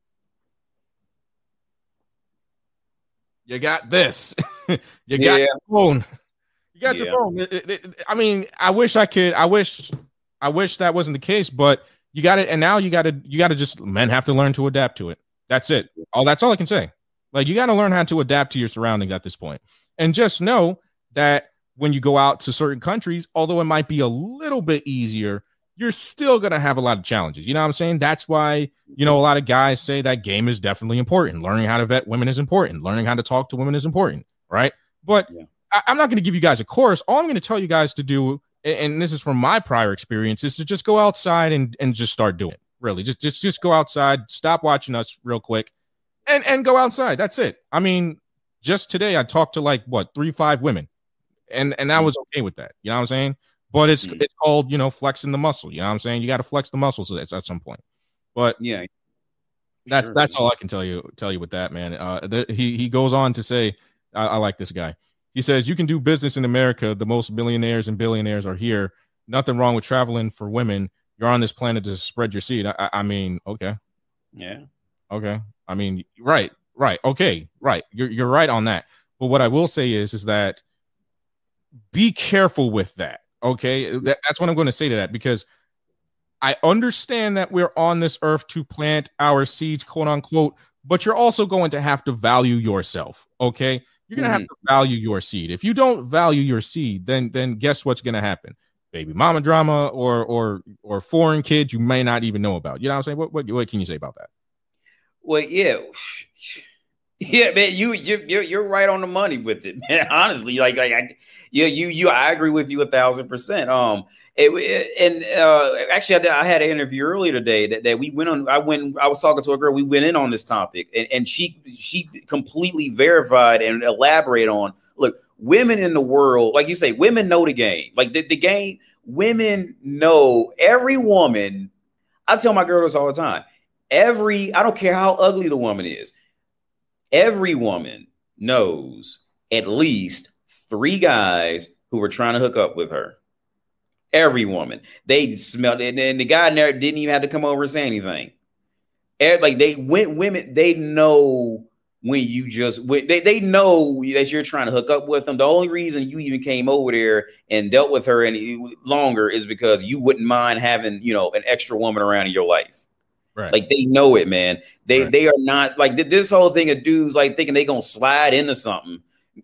you got this, you got yeah. your phone, you got yeah. your phone. It, it, it, I mean, I wish I could, I wish, I wish that wasn't the case, but. You got it, and now you got to you got to just men have to learn to adapt to it. That's it. Oh, that's all I can say. Like you got to learn how to adapt to your surroundings at this point, and just know that when you go out to certain countries, although it might be a little bit easier, you're still gonna have a lot of challenges. You know what I'm saying? That's why you know a lot of guys say that game is definitely important. Learning how to vet women is important. Learning how to talk to women is important, right? But yeah. I, I'm not going to give you guys a course. All I'm going to tell you guys to do. And this is from my prior experience, is to just go outside and, and just start doing it. Really, just just just go outside, stop watching us real quick, and and go outside. That's it. I mean, just today I talked to like what three, five women, and and I was okay with that. You know what I'm saying? But it's mm-hmm. it's called you know flexing the muscle. You know what I'm saying? You got to flex the muscles at, at some point. But yeah, that's sure. that's all I can tell you tell you with that, man. Uh, the, he he goes on to say, I, I like this guy. He says, you can do business in America. The most millionaires and billionaires are here. Nothing wrong with traveling for women. You're on this planet to spread your seed. I, I mean, okay. Yeah. Okay. I mean, right, right. Okay, right. You're you're right on that. But what I will say is, is that be careful with that. Okay. That, that's what I'm going to say to that, because I understand that we're on this earth to plant our seeds, quote unquote, but you're also going to have to value yourself. Okay. You're going to mm-hmm. have to value your seed. If you don't value your seed, then then guess what's going to happen? Baby mama drama or or or foreign kids you may not even know about. You know what I'm saying? What what, what can you say about that? Well, yeah. Yeah, man, you you you're, you're right on the money with it, man. Honestly, like like I, yeah, you you I agree with you a thousand percent. Um, it, it, and uh, actually, I, did, I had an interview earlier today that, that we went on. I went. I was talking to a girl. We went in on this topic, and, and she she completely verified and elaborated on. Look, women in the world, like you say, women know the game. Like the, the game, women know every woman. I tell my girls all the time. Every I don't care how ugly the woman is. Every woman knows at least three guys who were trying to hook up with her. Every woman. They smelled it, and the guy there didn't even have to come over and say anything. Like they went women, they know when you just they, they know that you're trying to hook up with them. The only reason you even came over there and dealt with her any longer is because you wouldn't mind having, you know, an extra woman around in your life. Right. Like they know it, man. They right. they are not like this whole thing of dudes like thinking they gonna slide into something.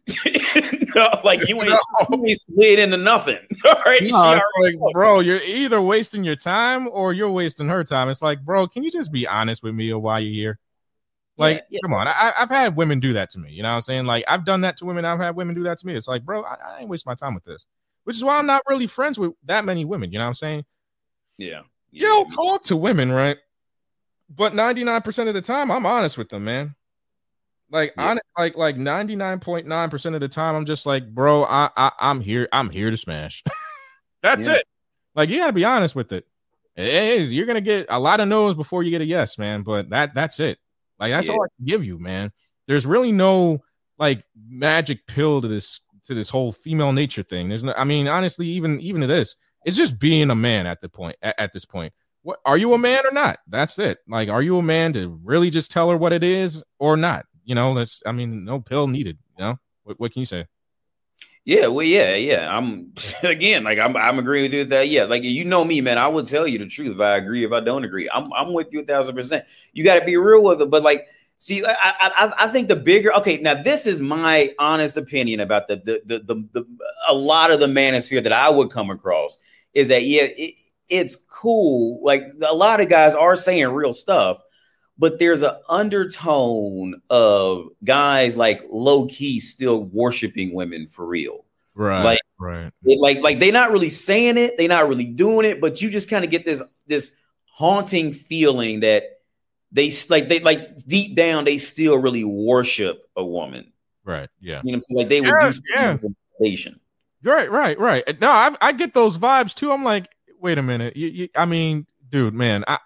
No, like you ain't, no. you ain't slid into nothing. All right, no, it's like, knows. Bro, you're either wasting your time or you're wasting her time. It's like, bro, can you just be honest with me or why you're here? Like, yeah, yeah. Come on. I, I've had women do that to me. You know what I'm saying? Like, I've done that to women. I've had women do that to me. It's like, bro, I, I ain't waste my time with this. Which is why I'm not really friends with that many women. You know what I'm saying? Yeah. yeah. You'll talk to women, right? But ninety-nine percent of the time, I'm honest with them, man. Like, yeah. on, like, like ninety-nine point nine percent of the time, I'm just like, bro, I, I, I'm here. I'm here to smash. That's yeah. it. Like, you got to be honest with it. It is. You're going to get a lot of no's before you get a yes, man. But that that's it. Like, that's yeah. all I can give you, man. There's really no, like, magic pill to this to this whole female nature thing. There's no, I mean, honestly, even even to this, it's just being a man at the point, at, at this point. What are you a man or not? That's it. Like, are you a man to really just tell her what it is or not? You know, that's, I mean, no pill needed. You know, what, what can you say? Yeah, well, yeah, yeah. I'm again, like, I'm, I'm agreeing with you with that. Yeah, like, you know me, man. I would tell you the truth if I agree, if I don't agree. I'm, I'm with you a thousand percent. You got to be real with it. But like, see, I, I, I think the bigger. Okay, now this is my honest opinion about the, the, the, the, the a lot of the manosphere that I would come across is that yeah. It, It's cool. Like a lot of guys are saying real stuff, but there's an undertone of guys like low key still worshiping women for real. Right. Like, right. It, like, like they're not really saying it. They're not really doing it, but you just kind of get this, this haunting feeling that they like, they like deep down, they still really worship a woman. Right. Yeah. You know, so like they would yeah, do some yeah. Right. Right. Right. No, I, I get those vibes too. I'm like, wait a minute. You, you, I mean, dude, man, I,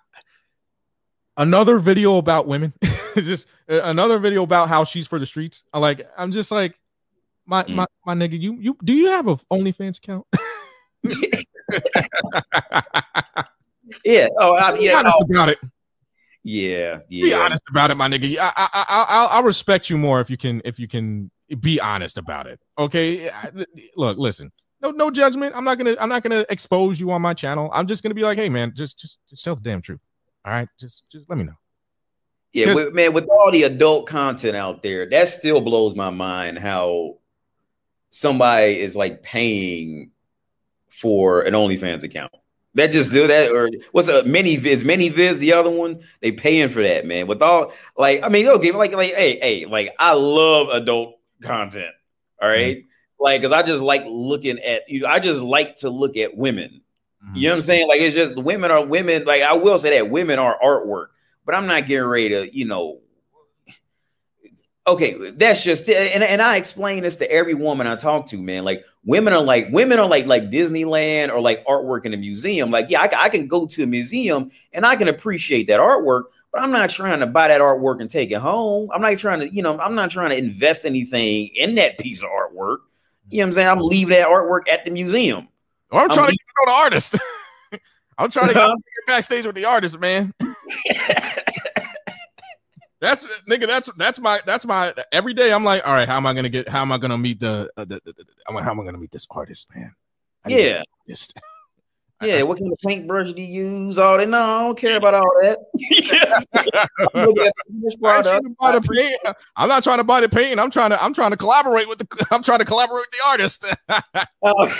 another video about women, just another video about how she's for the streets. I like, I'm just like, my, mm. my, my nigga, you, you, do you have a OnlyFans account? yeah. Oh, I, yeah. Be honest oh. about it. Yeah. Yeah. Be honest about it, my nigga. I, I, I, I'll, I'll respect you more if you can, if you can be honest about it. Okay. Look, listen. No, no judgment. I'm not gonna. I'm not gonna expose you on my channel. I'm just gonna be like, hey, man, just, just, just tell the damn truth. All right, just, just let me know. Yeah, with, man. With all the adult content out there, that still blows my mind. How somebody is like paying for an OnlyFans account. That just do that, or what's a mini viz? Mini viz, the other one, they paying for that, man. With all like, I mean, okay, like, like, hey, hey, like, I love adult content. All right. Mm-hmm. Like, because I just like looking at you. I just like to look at women. Mm-hmm. You know what I'm saying? Like, it's just women are women. Like, I will say that women are artwork, but I'm not getting ready to, you know. Okay, that's just and, and I explain this to every woman I talk to, man. Like, women are like women are like like Disneyland or like artwork in a museum. Like, yeah, I, I can go to a museum and I can appreciate that artwork, but I'm not trying to buy that artwork and take it home. I'm not trying to, you know, I'm not trying to invest anything in that piece of artwork. You know what I'm saying? I'm leaving that artwork at the museum. Well, I'm trying I'm to get to know the artist. I'm trying to get backstage with the artist, man. That's nigga. That's that's my that's my every day. I'm like, all right, how am I gonna get? How am I gonna meet the? Uh, the, the, the how am I gonna meet this artist, man? Yeah. Artist. Yeah, what kind of paintbrush do you use? All that? No, I don't care about all that. I'm not trying to buy the paint. I'm trying to. I'm trying to collaborate with the. I'm trying to collaborate with the artist. Oh,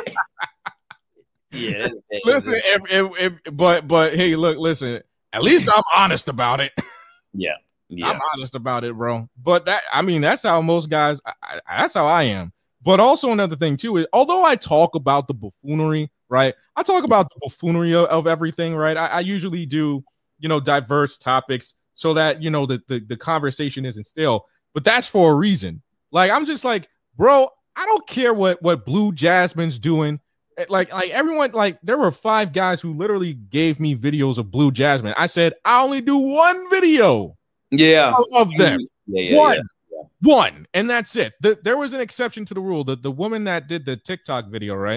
yeah. Listen, if, if, if, but but hey, look, listen. At least I'm honest about it. Yeah. Yeah. I'm honest about it, bro. But that, I mean, that's how most guys, I, I, that's how I am. But also another thing too is, although I talk about the buffoonery, right? I talk about the buffoonery of, of everything, right? I, I usually do, you know, diverse topics so that, you know, the, the the conversation isn't stale. But that's for a reason. Like, I'm just like, bro, I don't care what what Blue Jasmine's doing. Like, like everyone, like there were five guys who literally gave me videos of Blue Jasmine. I said, I only do one video. Yeah, of them. Yeah, yeah, one, yeah, yeah. one, and that's it. The, there was an exception to the rule. The the woman that did the TikTok video, right?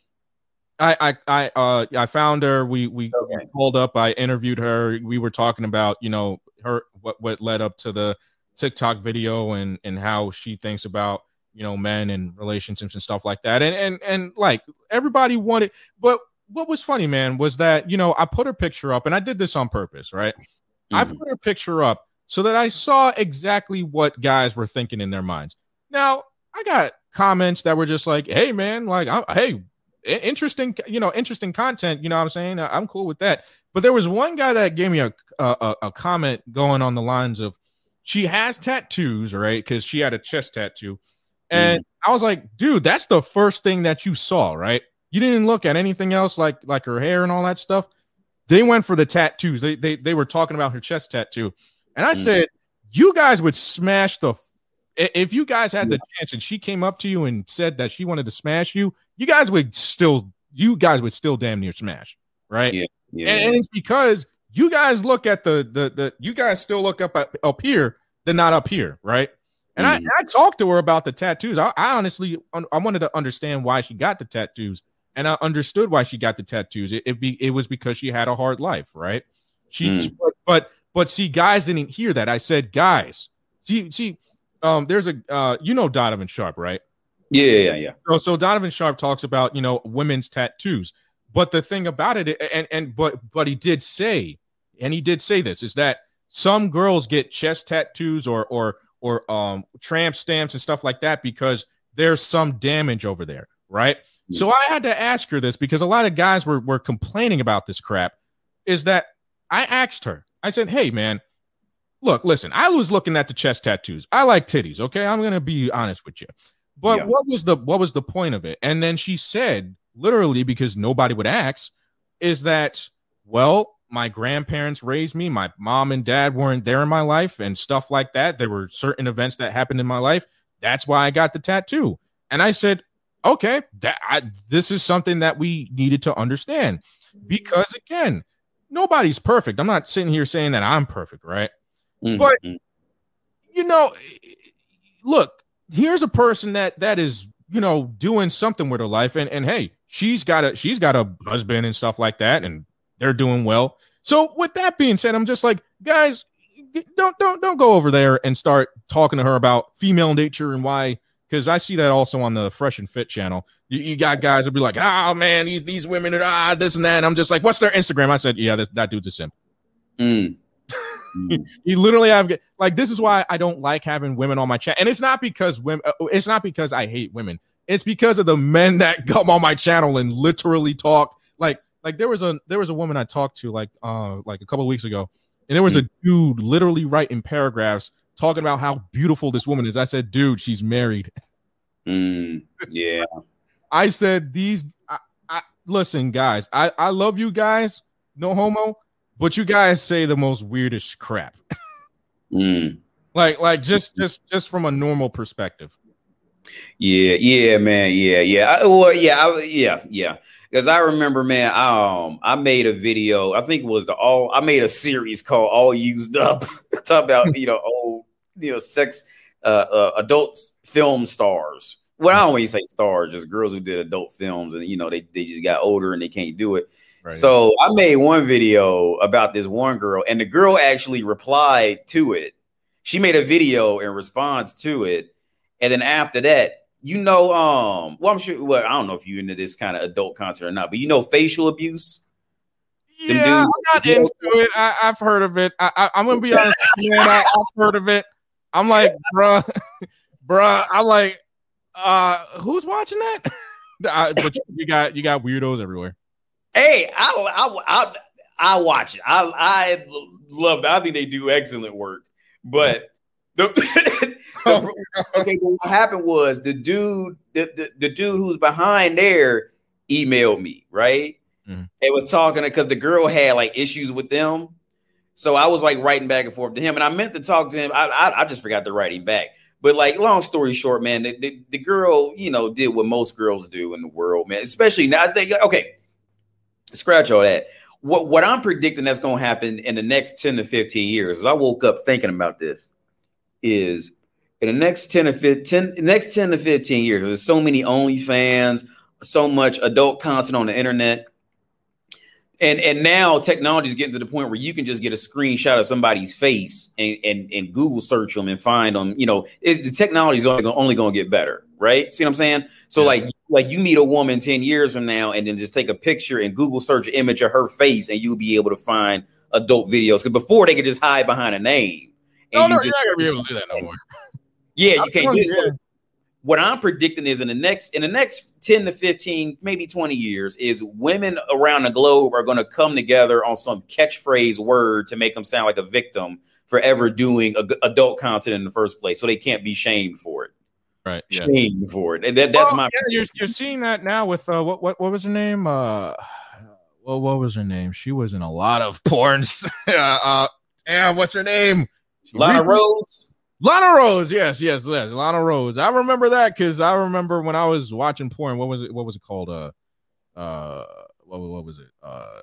I I I uh I found her. We we, Okay. we called up. I interviewed her. We were talking about, you know, her what what led up to the TikTok video and and how she thinks about, you know, men and relationships and stuff like that. And and and like everybody wanted, but what was funny, man, was that, you know, I put her picture up, and I did this on purpose, right? Mm-hmm. I put her picture up so that I saw exactly what guys were thinking in their minds. Now, I got comments that were just like, hey, man, like, I, hey, interesting, you know, interesting content. You know what I'm saying? I'm cool with that. But there was one guy that gave me a, a, a comment going on the lines of, she has tattoos, right? Because she had a chest tattoo. And mm. I was like, dude, that's the first thing that you saw, right? You didn't look at anything else like, like her hair and all that stuff. They went for the tattoos. They, they, they were talking about her chest tattoo. And I mm. said, you guys would smash the – if you guys had the chance and she came up to you and said that she wanted to smash you, you guys would still – you guys would still damn near smash, right? Yeah, yeah, and, yeah. and it's because you guys look at the – the the you guys still look up at, up here than not up here, right? And, mm. I, and I talked to her about the tattoos. I, I honestly – I wanted to understand why she got the tattoos, and I understood why she got the tattoos. It it, be, it was because she had a hard life, right? She mm. – but, but – But see, guys didn't hear that. I said, guys, see, see, um, there's a, uh, you know, Donovan Sharp, right? Yeah, yeah, yeah. So, so Donovan Sharp talks about, you know, women's tattoos. But the thing about it, and and but but he did say, and he did say this, is that some girls get chest tattoos or or or um tramp stamps and stuff like that because there's some damage over there, right? Mm-hmm. So I had to ask her this because a lot of guys were were complaining about this crap. Is that I asked her. I said, hey, man, look, listen, I was looking at the chest tattoos. I like titties. OK, I'm going to be honest with you. But yeah. what was the what was the point of it? And then she said, literally, because nobody would ask, is that, well, my grandparents raised me. My mom and dad weren't there in my life and stuff like that. There were certain events that happened in my life. That's why I got the tattoo. And I said, OK, that I, this is something that we needed to understand, because, again, nobody's perfect. I'm not sitting here saying that I'm perfect, right? Mm-hmm. But, you know, look, here's a person that that is, you know, doing something with her life. And, and hey, she's got a she's got a husband and stuff like that, and they're doing well. So with that being said, I'm just like, guys, don't don't don't go over there and start talking to her about female nature and why. Because I see that also on the Fresh and Fit channel. You, you got guys that be like, oh, man, these, these women are ah, this and that. And I'm just like, what's their Instagram? I said, yeah, that, that dude's a simp. Mm. You literally have, like, this is why I don't like having women on my chat. And it's not because women, it's not because I hate women. It's because of the men that come on my channel and literally talk. Like, like there was a there was a woman I talked to like uh like a couple of weeks ago, and there was mm. a dude literally writing paragraphs talking about how beautiful this woman is. I said, dude, she's married. Mm, yeah. I said, these, I, I, listen, guys, I, I love you guys, no homo, but you guys say the most weirdest crap. mm. Like, like just, just, just from a normal perspective. Yeah, yeah, man. Yeah, yeah. I, well, yeah, I, yeah, yeah. Because I remember, man, um, I made a video. I think it was the all. I made a series called "All Used Up." Talk about you know old, you know, sex, uh, uh, adult film stars. Well, I don't want to say stars, just girls who did adult films, and you know they they just got older and they can't do it. Right. So I made one video about this one girl, and the girl actually replied to it. She made a video in response to it, and then after that. You know, um, well, I'm sure. Well, I don't know if you're into this kind of adult content or not, but you know, facial abuse. Yeah, I'm not into it. I, I've heard of it. I, I, I'm gonna be honest, man. I, I've heard of it. I'm like, bruh, bruh. I'm like, uh, who's watching that? I, but you got you got weirdos everywhere. Hey, I, I, I, I watch it. I I love it. I think they do excellent work. But the, the okay, but what happened was the dude, the, the, the dude who's behind there emailed me, right? Mm-hmm. It was talking because the girl had like issues with them. So I was like writing back and forth to him, and I meant to talk to him. I I, I just forgot to write him back. But like, long story short, man, the, the, the girl, you know, did what most girls do in the world, man. Especially now, I think, okay, scratch all that. What what I'm predicting that's going to happen in the next ten to fifteen years, as I woke up thinking about this, is in the next ten to fifteen, next ten to fifteen years, there's so many OnlyFans, so much adult content on the internet. And and now technology is getting to the point where you can just get a screenshot of somebody's face and, and, and Google search them and find them. You know, it, the technology is only, only going to get better, right? See what I'm saying? So yeah. like like you meet a woman ten years from now and then just take a picture and Google search an image of her face and you'll be able to find adult videos. Because before they could just hide behind a name. And no, you no, just, you're not going to be able to do that no more. Yeah, you can't do it. So what I'm predicting is in the next in the next ten to fifteen, maybe twenty years, is women around the globe are going to come together on some catchphrase word to make them sound like a victim for ever doing a, adult content in the first place, so they can't be shamed for it. Right, yeah. Shamed for it. And that, that's well, my. Yeah, you're you're seeing that now with uh, what what what was her name? Uh, well, what was her name? She was in a lot of porns. uh, uh, damn, what's her name? Lana Rhoades. Lana Rhoades, yes, yes, yes, Lana Rhoades. I remember that because I remember when I was watching porn. What was it? What was it called? Uh, uh, what, what was it? Uh,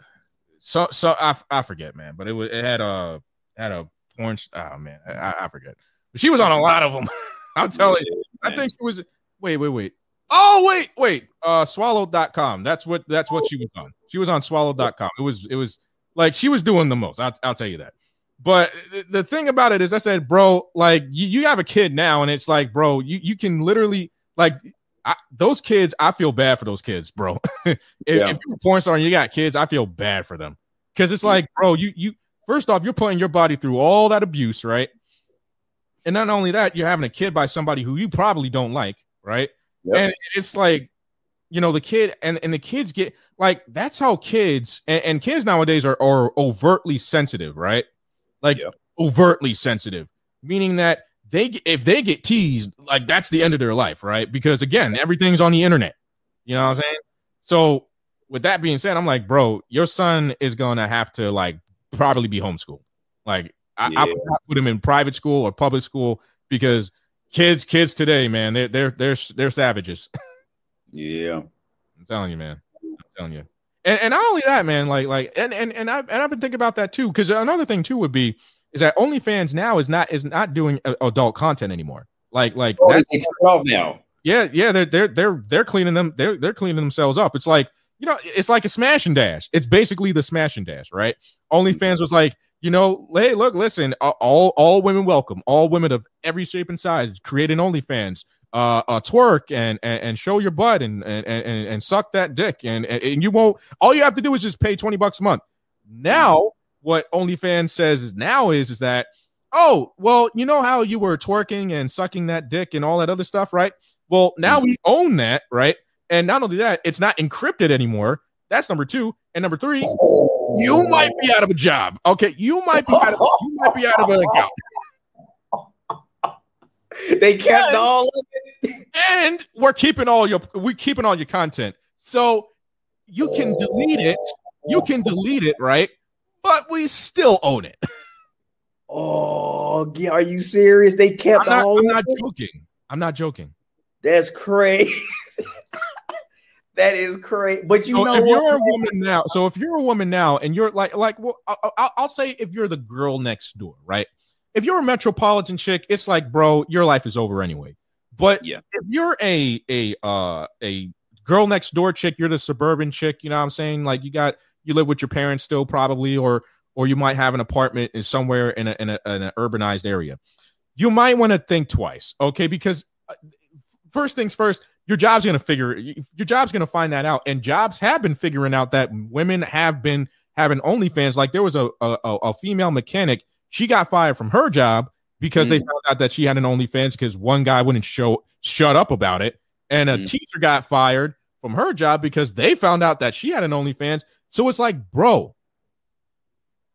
so so I, I forget, man. But it was it had a had a porn. Oh man, I, I forget. But she was on a lot of them. I'm telling you. I think she was. Wait, wait, wait. Oh wait, wait. Uh, swallowed dot com. That's what that's what she was on. She was on swallowed dot com. It was it was like she was doing the most. I'll I'll tell you that. But the thing about it is I said, bro, like you, you have a kid now and it's like, bro, you, you can literally like I, those kids. I feel bad for those kids, bro. if, yeah. if you're a porn star and you got kids, I feel bad for them because it's like, bro, you, you first off, you're putting your body through all that abuse. Right. And not only that, you're having a kid by somebody who you probably don't like. Right. Yep. And it's like, you know, the kid and, and the kids get like that's how kids and, and kids nowadays are, are overtly sensitive. Right. Like yeah. overtly sensitive, meaning that they if they get teased, like that's the end of their life, right? Because again, everything's on the internet. You know what I'm saying? So with that being said, I'm like, bro, your son is gonna have to like probably be homeschooled. Like I, yeah. I would not put him in private school or public school because kids, kids today, man, they're they're they're they're savages. Yeah, I'm telling you, man. I'm telling you. And, and not only that, man, like, like, and, and, and I've, and I've been thinking about that too. Cause another thing too would be, is that OnlyFans now is not, is not doing adult content anymore. Like, like, oh, that's it's off now. Yeah. Yeah. They're, they're, they're, they're cleaning them. They're, they're cleaning themselves up. It's like, you know, it's like a smash and dash. It's basically the smash and dash, right? OnlyFans was like, you know, hey, look, listen, all, all women welcome, all women of every shape and size, create an OnlyFans. Uh, uh, twerk and, and and show your butt and and and, and suck that dick and, and and you won't. All you have to do is just pay twenty bucks a month. Now, what OnlyFans says is now is is that oh well, you know how you were twerking and sucking that dick and all that other stuff, right? Well, now we own that, right? And not only that, it's not encrypted anymore. That's number two. And number three, you might be out of a job. Okay, you might be out of you might be out of an account. They kept and, all of it, and we're keeping all your we're keeping all your content. So you can delete it, you can delete it, right? But we still own it. Oh, yeah, are you serious? They kept I'm not, all. I'm of not it? joking. I'm not joking. That's crazy. That is crazy. But you so know if what? You're a woman now. So if you're a woman now, and you're like, like, well, I'll, I'll say if you're the girl next door, right? If you're a metropolitan chick, it's like, bro, your life is over anyway. But yeah. if you're a a uh a girl next door chick, you're the suburban chick, you know what I'm saying? Like you got you live with your parents still probably, or or you might have an apartment in somewhere in a in a in an urbanized area. You might want to think twice, okay? Because first things first, your job's gonna figure your job's gonna find that out, and jobs have been figuring out that women have been having OnlyFans. Like there was a a, a female mechanic. She got fired from her job because mm. they found out that she had an OnlyFans because one guy wouldn't show shut up about it. And a mm. teacher got fired from her job because they found out that she had an OnlyFans. So it's like, bro,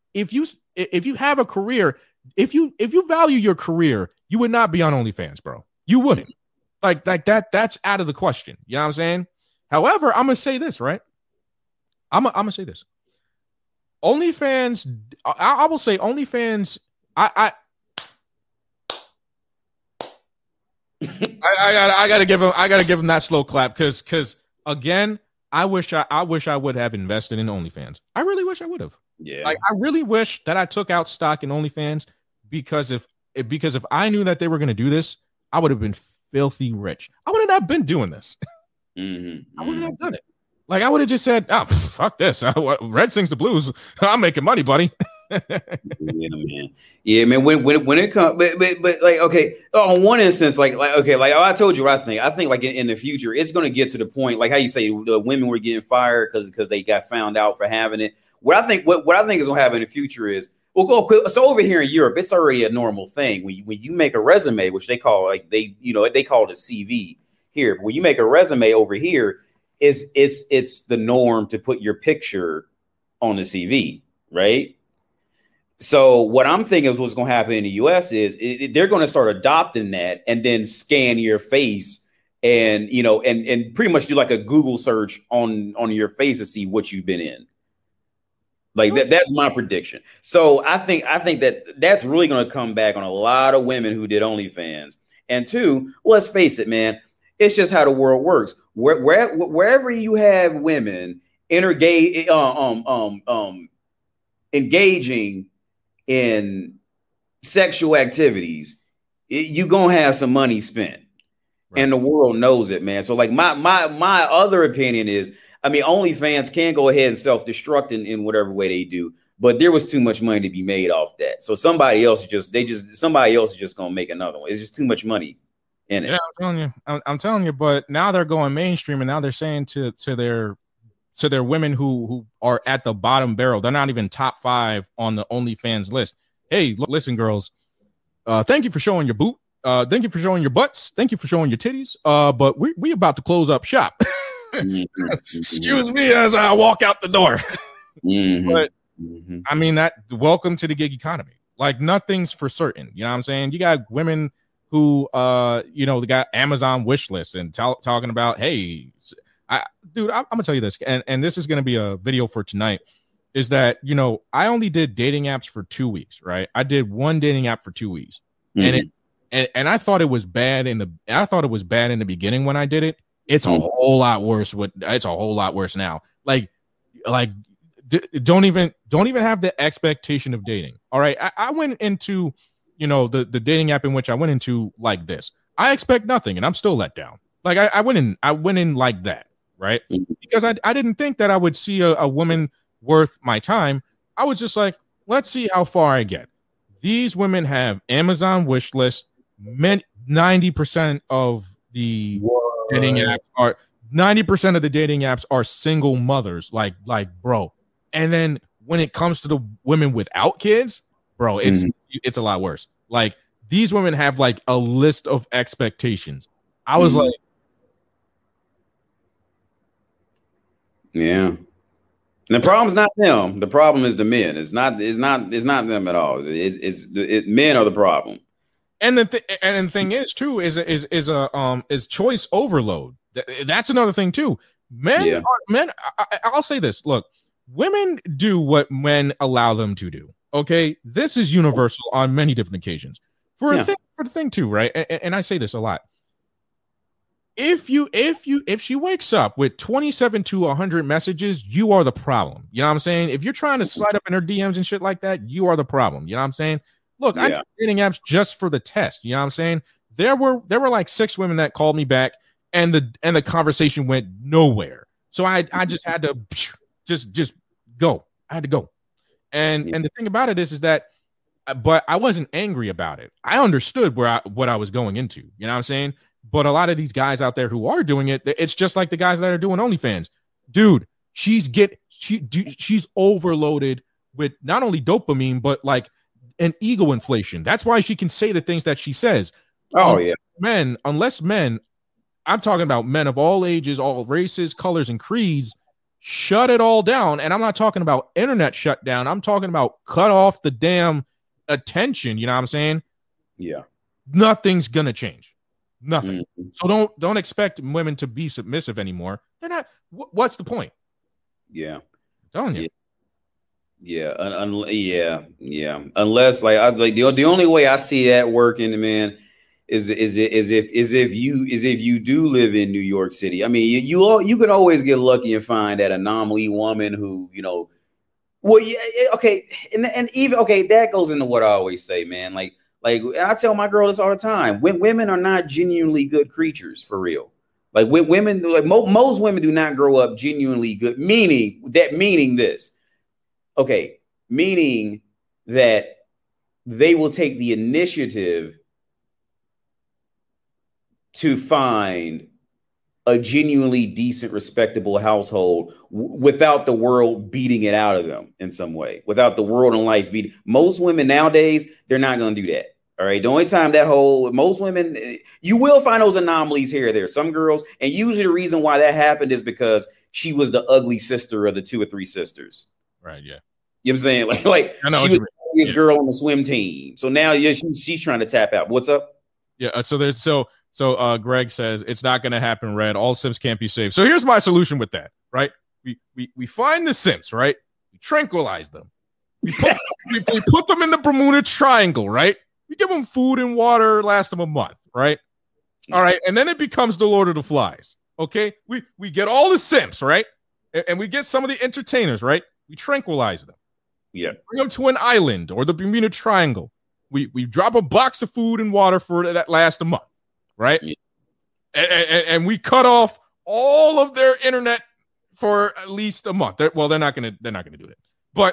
if you if you have a career, if you if you value your career, you would not be on OnlyFans, bro. You wouldn't. Like like that. That's out of the question. You know what I'm saying? However, I'm gonna say this, right? I'm I'm gonna say this. OnlyFans, I, I will say OnlyFans. I I I, I gotta I gotta give him I gotta give him that slow clap because because again, I wish I I wish I would have invested in OnlyFans. I really wish I would have. Yeah, like I really wish that I took out stock in OnlyFans because if because if I knew that they were gonna do this, I would have been filthy rich. I would have not been doing this. Mm-hmm. I wouldn't have done it. Like I would have just said, "Oh, fuck this! Red sings the blues. I'm making money, buddy." yeah, man. Yeah, man. When when when it comes, but, but but like, okay, on one instance, like like okay, like I told you, what I think I think like in, in the future, it's going to get to the point, like how you say the women were getting fired because because they got found out for having it. What I think what what I think is going to happen in the future is, well, go so over here in Europe, it's already a normal thing when you, when you make a resume, which they call like they you know they call it a C V here. But when you make a resume over here, it's it's it's the norm to put your picture on the C V, right? So what I'm thinking is what's going to happen in the U S is it, it, they're going to start adopting that and then scan your face and, you know, and, and pretty much do like a Google search on, on your face to see what you've been in. Like that, that's my prediction. So I think, I think that that's really going to come back on a lot of women who did OnlyFans. And two, let's face it, man, it's just how the world works. Where, where, wherever you have women intergate, uh, um, um, um, engaging in sexual activities, it, you gonna have some money spent, right. And the world knows it, man. So like my my my other opinion is, I mean, OnlyFans can go ahead and self-destruct in, in whatever way they do, but there was too much money to be made off that. So somebody else just they just somebody else is just gonna make another one. It's just too much money in it. Yeah, I'm telling you, I'm, I'm telling you. But now they're going mainstream, and now they're saying to to their to their women who who are at the bottom barrel, they're not even top five on the OnlyFans list. Hey, look, listen, girls, uh, thank you for showing your boot. Uh, thank you for showing your butts. Thank you for showing your titties. Uh, but we we about to close up shop. Excuse me as I walk out the door. Mm-hmm. But mm-hmm. I mean that. Welcome to the gig economy. Like nothing's for certain. You know what I'm saying? You got women who, uh, you know, they got Amazon wish lists and t- talking about, hey. I, dude, I, I'm gonna tell you this, and, and this is gonna be a video for tonight. Is that you know I only did dating apps for two weeks, right? I did one dating app for two weeks, mm-hmm. and it and, and I thought it was bad in the I thought it was bad in the beginning when I did it. It's mm-hmm. a whole lot worse. With it's a whole lot worse now. Like like d- don't even don't even have the expectation of dating. All right, I, I went into you know the the dating app in which I went into like this. I expect nothing, and I'm still let down. Like I, I went in I went in like that. Right. Because I, I didn't think that I would see a, a woman worth my time. I was just like, let's see how far I get. These women have Amazon wish list. ninety percent of the Whoa. dating apps are ninety percent of the dating apps are single mothers. Like, like, bro. And then when it comes to the women without kids, bro, it's mm-hmm. it's a lot worse. Like these women have like a list of expectations. I was mm-hmm. like, yeah. And the problem's not them. The problem is the men. It's not. It's not. It's not them at all. It's. It's. It, men are the problem. And the th- and the thing is too is is is a um is choice overload. That's another thing too. Men. Yeah. Are, men. I, I'll say this. Look, women do what men allow them to do. Okay, this is universal on many different occasions. For yeah. a thing. For the thing too, right? And, and I say this a lot. If you if you if she wakes up with twenty-seven to one hundred messages, you are the problem. You know what I'm saying? If you're trying to slide up in her D Ms and shit like that, you are the problem. You know what I'm saying? Look, yeah. I did dating apps just for the test. You know what I'm saying? There were there were like six women that called me back, and the and the conversation went nowhere. So I I just had to just just go. I had to go. And and the thing about it is is that, but I wasn't angry about it. I understood where I what I was going into. You know what I'm saying? But a lot of these guys out there who are doing it, it's just like the guys that are doing OnlyFans. Dude, she's get she she's overloaded with not only dopamine, but like an ego inflation. That's why she can say the things that she says. Oh, um, yeah. Men, unless men, I'm talking about men of all ages, all races, colors, and creeds, shut it all down. And I'm not talking about internet shutdown. I'm talking about cut off the damn attention. You know what I'm saying? Yeah. Nothing's going to change. Nothing. Mm-hmm. So don't don't expect women to be submissive anymore. They're not. Wh- what's the point? Yeah. I'm telling you. Yeah. Yeah, un, un, yeah, yeah. Unless like I like the the only way I see that working, man, is is is if is if you is if you do live in New York City. I mean, you you, all, you can always get lucky and find that anomaly woman who, you know, well, yeah, okay, and and even okay, that goes into what I always say, man. Like like and I tell my girl this all the time. When women are not genuinely good creatures for real. Like when women, like mo- most women do not grow up genuinely good. Meaning that meaning this. Okay, meaning that they will take the initiative to find a genuinely decent, respectable household w- without the world beating it out of them in some way, without the world and life beating. Most women nowadays, they're not going to do that. All right. The only time that whole most women, you will find those anomalies here or there. Some girls, and usually the reason why that happened is because she was the ugly sister of the two or three sisters. Right. Yeah. You know what I'm saying? Like, like I know she was the ugliest girl on the swim team. So now, yeah, she, she's trying to tap out. What's up? Yeah. Uh, so there's so so uh, Greg says it's not going to happen. Red. All simps can't be saved. So here's my solution with that. Right. We we we find the simps. Right. We tranquilize them. We put, we, we put them in the Bermuda Triangle. Right. We give them food and water. Last them a month. Right. All right. And then it becomes the Lord of the Flies. Okay. We we get all the simps. Right. And, and we get some of the entertainers. Right. We tranquilize them. Yeah. Bring them to an island or the Bermuda Triangle. We we drop a box of food and water for that last a month, right? Yeah. And, and, and we cut off all of their internet for at least a month. They're, well, they're not gonna they're not gonna do that. But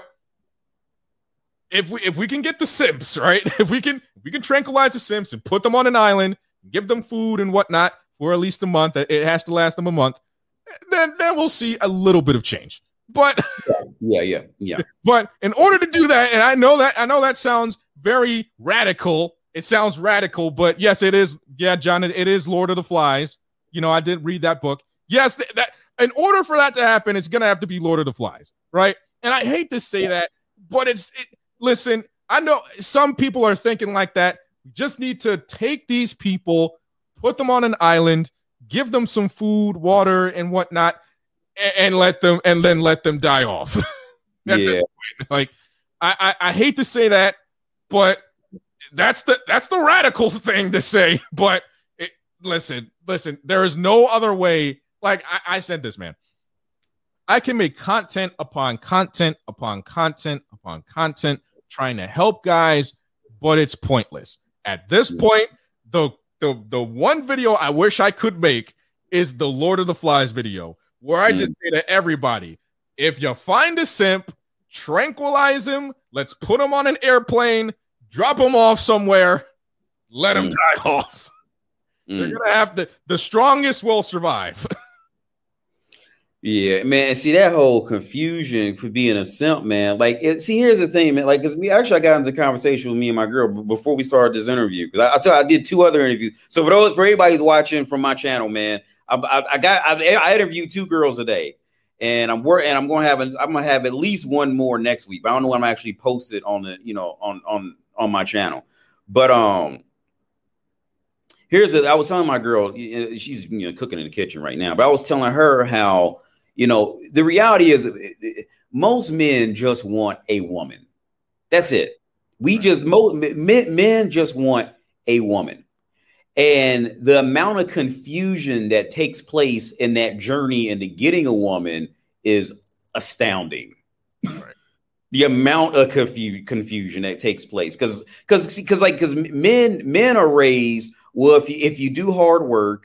if we if we can get the simps, right? If we can if we can tranquilize the simps and put them on an island, give them food and whatnot for at least a month. It has to last them a month. Then then we'll see a little bit of change. But yeah, yeah, yeah. But in order to do that, and I know that I know that sounds very radical. It sounds radical, but yes, it is. Yeah, John, it, it is Lord of the Flies. You know, I did read that book. Yes, th- that in order for that to happen, it's gonna have to be Lord of the Flies, right? And I hate to say that, but it's it, listen. I know some people are thinking like that. We just need to take these people, put them on an island, give them some food, water, and whatnot. And let them, and then let them die off. Yeah. Like, I, I, I hate to say that, but that's the that's the radical thing to say. But it, listen, listen, there is no other way. Like I, I said this, man. I can make content upon content upon content upon content, trying to help guys, but it's pointless. At this point, the the the one video I wish I could make is the Lord of the Flies video. Where I just say to everybody, if you find a simp, tranquilize him, let's put him on an airplane, drop him off somewhere, let him mm. die off. Mm. They're going to have to, the strongest will survive. Yeah, man. See, that whole confusion for being a simp, man. Like, it, see, here's the thing, man. Like, because we actually I got into a conversation with me and my girl before we started this interview. Because I, I, tell you, I did two other interviews. So for those, for everybody who's watching from my channel, man, I, I, I got I, I interviewed two girls a day, and I'm working. And I'm going to have a, I'm going to have at least one more next week. But I don't know when I'm actually posted on the you know on on on my channel. But um, here's a, I was telling my girl, she's you know cooking in the kitchen right now. But I was telling her how you know the reality is most men just want a woman. That's it. We just most men, men just want a woman. And the amount of confusion that takes place in that journey into getting a woman is astounding. Right. The amount of confu- confusion that takes place, because because because like because men men are raised well if you if you do hard work,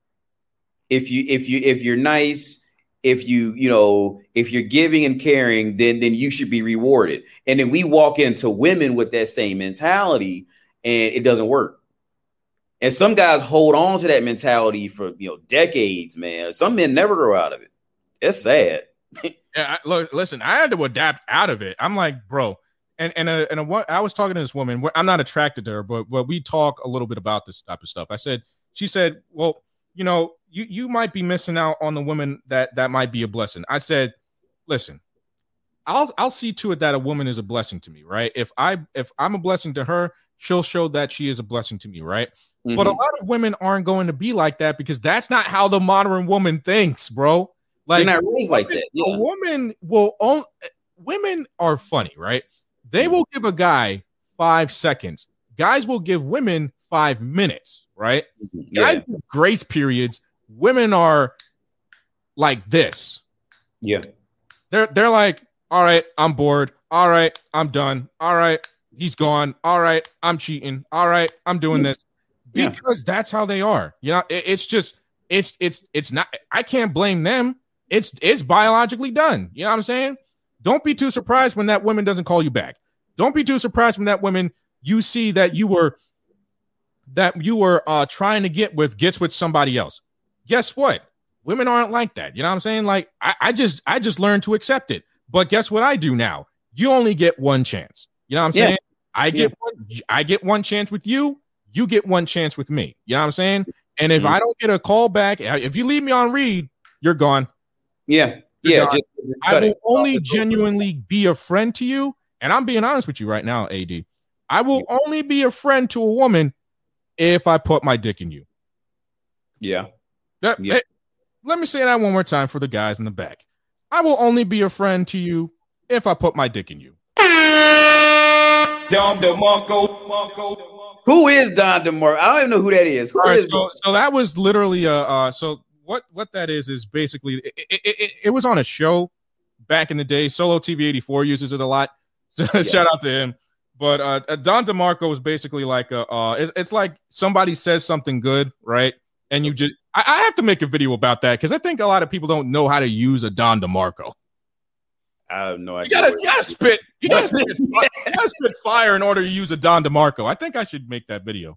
if you if you if you're nice, if you you know if you're giving and caring, then then you should be rewarded. And then we walk into women with that same mentality, and it doesn't work. And some guys hold on to that mentality for, you know, decades, man. Some men never grow out of it. It's sad. Yeah, I, look, listen, I had to adapt out of it. I'm like, bro, and and a, and a, I was talking to this woman. I'm not attracted to her, but but we talk a little bit about this type of stuff. I said, she said, well, you know, you you might be missing out on the women that that might be a blessing. I said, listen, I'll I'll see to it that a woman is a blessing to me, right? If I if I'm a blessing to her, she'll show that she is a blessing to me, right? Mm-hmm. But a lot of women aren't going to be like that because that's not how the modern woman thinks, bro. Like, they're not raised like that. Yeah. A woman will own. Women are funny, right? They will give a guy five seconds. Guys will give women five minutes, right? Yeah. Guys give grace periods. Women are like this. Yeah. They're they're like, all right, I'm bored. All right, I'm done. All right, he's gone. All right, I'm cheating. All right, I'm doing this. Because yeah. that's how they are. You know, it, it's just it's it's it's not I can't blame them. It's it's biologically done. You know what I'm saying? Don't be too surprised when that woman doesn't call you back. Don't be too surprised when that woman you see that you were that you were uh, trying to get with gets with somebody else. Guess what? Women aren't like that. You know what I'm saying? Like I, I just I just learned to accept it. But guess what I do now? You only get one chance. You know what I'm saying? Yeah. I get yeah. one, I get one chance with you. You get one chance with me. You know what I'm saying? And if mm-hmm. I don't get a call back, if you leave me on read, you're gone. Yeah. You're yeah. Gone. Just, just I will only genuinely be a friend to you. And I'm being honest with you right now, A D. I will yeah. only be a friend to a woman if I put my dick in you. Yeah. That, yeah. Hey, let me say that one more time for the guys in the back. I will only be a friend to you if I put my dick in you. Don DeMarco. Who is Don DeMarco? I don't even know who that is. Who All right, is so, so that was literally uh, uh so what what that is is basically it, it, it, it was on a show back in the day. Solo T V eighty-four uses it a lot. So yeah. Shout out to him. But uh, Don DeMarco is basically like a uh, it's, it's like somebody says something good, right? And you just I, I have to make a video about that because I think a lot of people don't know how to use a Don DeMarco. I have no idea. You gotta, you gotta spit. You gotta spit, you gotta spit fire in order to use a Don DeMarco. I think I should make that video.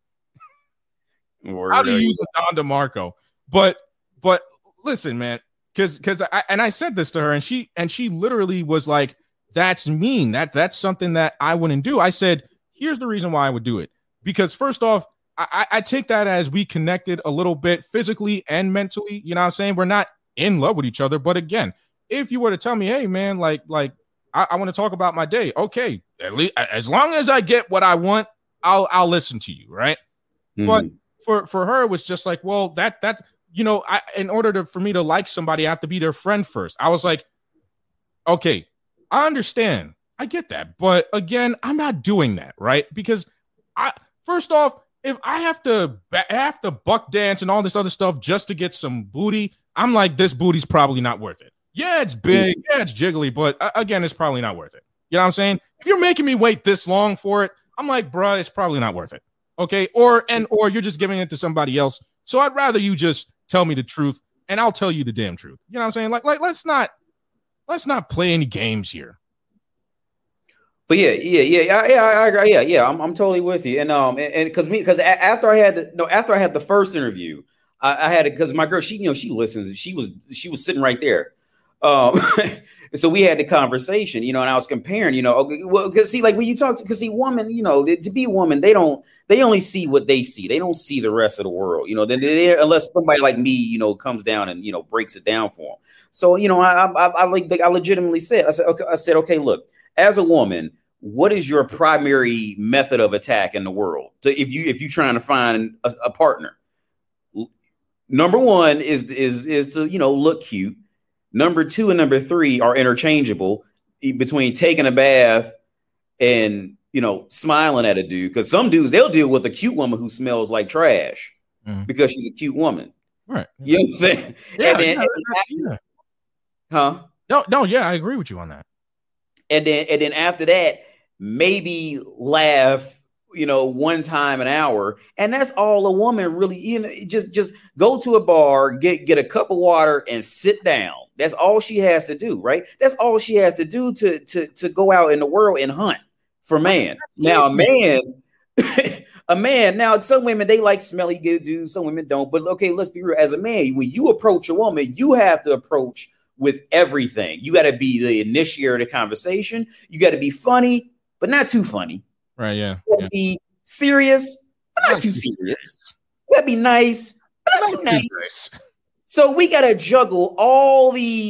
Word How to use a Don DeMarco. But, but listen, man, because, because I and I said this to her, and she and she literally was like, "That's mean. That that's something that I wouldn't do." I said, "Here's the reason why I would do it. Because first off, I, I take that as we connected a little bit physically and mentally. You know what I'm saying? We're not in love with each other, but again." If you were to tell me, hey, man, like, like I, I want to talk about my day. Okay, at least as long as I get what I want, I'll I'll listen to you, right? Mm-hmm. But for for her, it was just like, well, that that you know, I in order to for me to like somebody, I have to be their friend first. I was like, okay, I understand, I get that, but again, I'm not doing that, right? Because I first off, if I have to I have to buck dance and all this other stuff just to get some booty, I'm like, this booty's probably not worth it. Yeah, it's big. Yeah, it's jiggly. But uh, again, it's probably not worth it. You know what I'm saying? If you're making me wait this long for it, I'm like, bruh, it's probably not worth it. Okay. Or and or you're just giving it to somebody else. So I'd rather you just tell me the truth and I'll tell you the damn truth. You know what I'm saying? Like, like let's not let's not play any games here. But yeah, yeah, yeah, yeah, I agree. Yeah, yeah, I'm I'm totally with you. And um and because me because after I had the no after I had the first interview, I, I had it because my girl, she you know, she listens, she was she was sitting right there. Um, so we had the conversation, you know, and I was comparing, you know, well, because see, like when you talk to, because see, woman, you know, to be a woman, they don't, they only see what they see. They don't see the rest of the world, you know, they, they, unless somebody like me, you know, comes down and, you know, breaks it down for them. So, you know, I, I, I like, I legitimately said, I said, okay, I said, okay, look, as a woman, what is your primary method of attack in the world? So if you, if you're trying to find a, a partner, number one is, is, is to, you know, look cute. Number two and number three are interchangeable between taking a bath and, you know, smiling at a dude. Because some dudes, they'll deal with a cute woman who smells like trash mm. because she's a cute woman. Right. You know what I'm saying? Yeah, and then, yeah, and after, huh? No, no, yeah, I agree with you on that. And then, and then after that, maybe laugh, you know, one time an hour. And that's all a woman really, you know, just, just go to a bar, get, get a cup of water and sit down. That's all she has to do, right? That's all she has to do to to to go out in the world and hunt for man. Now, a man, a man. Now, some women they like smelly good dudes. Some women don't. But okay, let's be real. As a man, when you approach a woman, you have to approach with everything. You got to be the initiator of the conversation. You got to be funny, but not too funny. Right? Yeah. You got to yeah. be serious, but not, not too serious. You got to be nice, but not, not too nice. nice. So we got to juggle all these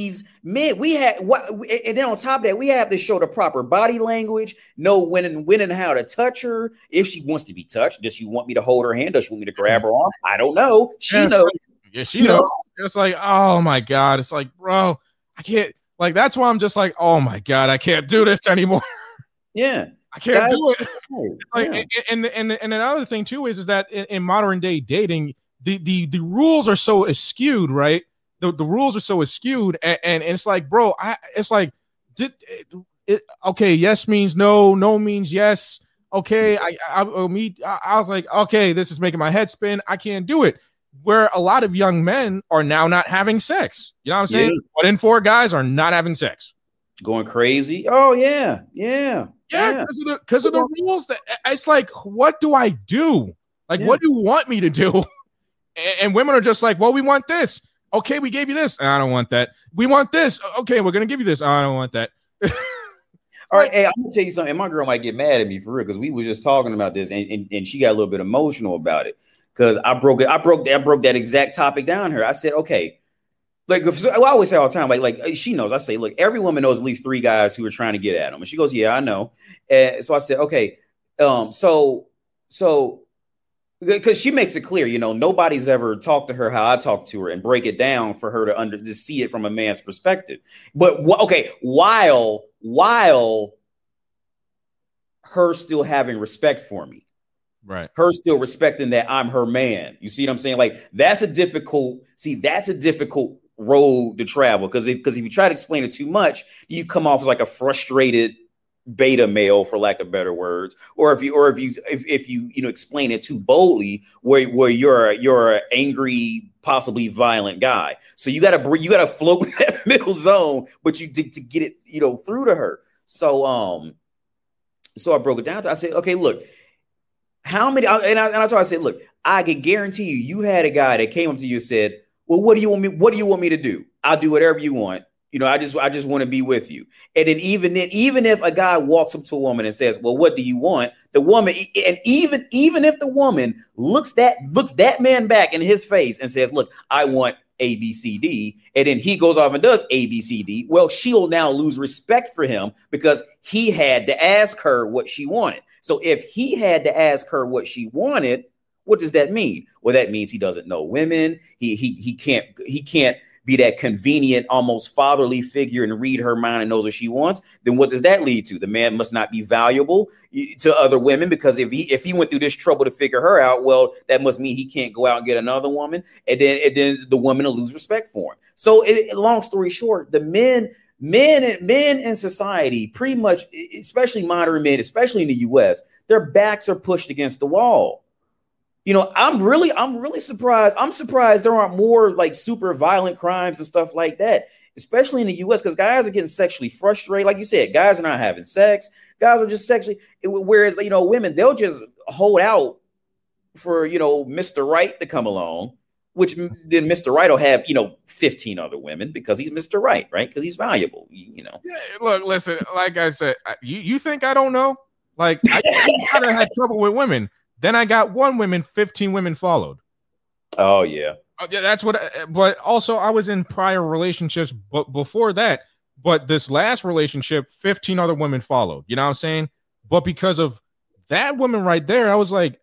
Man, we had what, and then on top of that, we have to show the proper body language, know when and when and how to touch her. If she wants to be touched, does she want me to hold her hand? Does she want me to grab her arm? I don't know. She yeah, knows. Yeah, she knows. Know? It's like, oh my god, it's like, bro, I can't. Like that's why I'm just like, oh my god, I can't do this anymore. Yeah, I can't Guys, do it. Like, yeah. and, and and and another thing too is is that in, in modern day dating, the the the rules are so skewed, right? The, the rules are so skewed, and, and it's like, bro, I it's like, did it, it okay? Yes means no, no means yes. Okay, I I, I me I, I was like, okay, this is making my head spin. I can't do it. Where a lot of young men are now not having sex. You know what I'm saying? Yeah. One in four guys are not having sex. Going crazy. Oh yeah, yeah, yeah. Because yeah. of the because of the rules. That it's like, what do I do? Like, yeah. what do you want me to do? And, and women are just like, well, we want this. Okay, we gave you this. I don't want that. We want this. Okay, we're gonna give you this. I don't want that. All right, hey, I'm gonna tell you something. And my girl might get mad at me for real because we were just talking about this, and, and, and she got a little bit emotional about it because I broke it. I broke that. I broke that exact topic down here. I said, okay, like I always say all the time, like like she knows. I say, look, every woman knows at least three guys who are trying to get at them, and she goes, yeah, I know. And so I said, okay, um, so so. Because she makes it clear, you know, nobody's ever talked to her how I talk to her and break it down for her to under to see it from a man's perspective. But okay, while while her still having respect for me, right? Her still respecting that I'm her man. You see what I'm saying? Like that's a difficult. See, that's a difficult road to travel because if because if you try to explain it too much, you come off as like a frustrated beta male, for lack of better words, or if you or if you if, if you you know explain it too boldly, where where you're a, you're an angry, possibly violent guy. So you gotta you gotta float in that middle zone, but you did to get it you know through to her. So um, so I broke it down. To, I said, okay, look, how many? And I and I told her, I said, look, I can guarantee you, you had a guy that came up to you and said, well, what do you want me? What do you want me to do? I'll do whatever you want. You know, I just I just want to be with you. And then even then, even if a guy walks up to a woman and says, well, what do you want? The woman, and even even if the woman looks that looks that man back in his face and says, look, I want A, B, C, D, and then he goes off and does A, B, C, D, well, she'll now lose respect for him because he had to ask her what she wanted. So if he had to ask her what she wanted, what does that mean? Well, that means he doesn't know women. He he he can't he can't be that convenient, almost fatherly figure and read her mind and knows what she wants. Then what does that lead to? The man must not be valuable to other women because if he if he went through this trouble to figure her out, well, that must mean he can't go out and get another woman, and then and then the woman will lose respect for him. So, it, long story short, the men. Men, men in society, pretty much, especially modern men, especially in the U S, their backs are pushed against the wall. You know, I'm really, I'm really surprised. I'm surprised there aren't more like super violent crimes and stuff like that, especially in the U S, because guys are getting sexually frustrated. Like you said, guys are not having sex. Guys are just sexually, whereas, you know, women, they'll just hold out for, you know, Mister Right to come along. Which then Mister Right will have, you know, fifteen other women because he's Mister Right, right? Because he's valuable, you know. Yeah, look, listen, like I said, you, you think I don't know? Like, I, I kind of had trouble with women. Then I got one woman, fifteen women followed. Oh, yeah. Uh, yeah, that's what, I, but also I was in prior relationships but before that. But this last relationship, fifteen other women followed. You know what I'm saying? But because of that woman right there, I was like,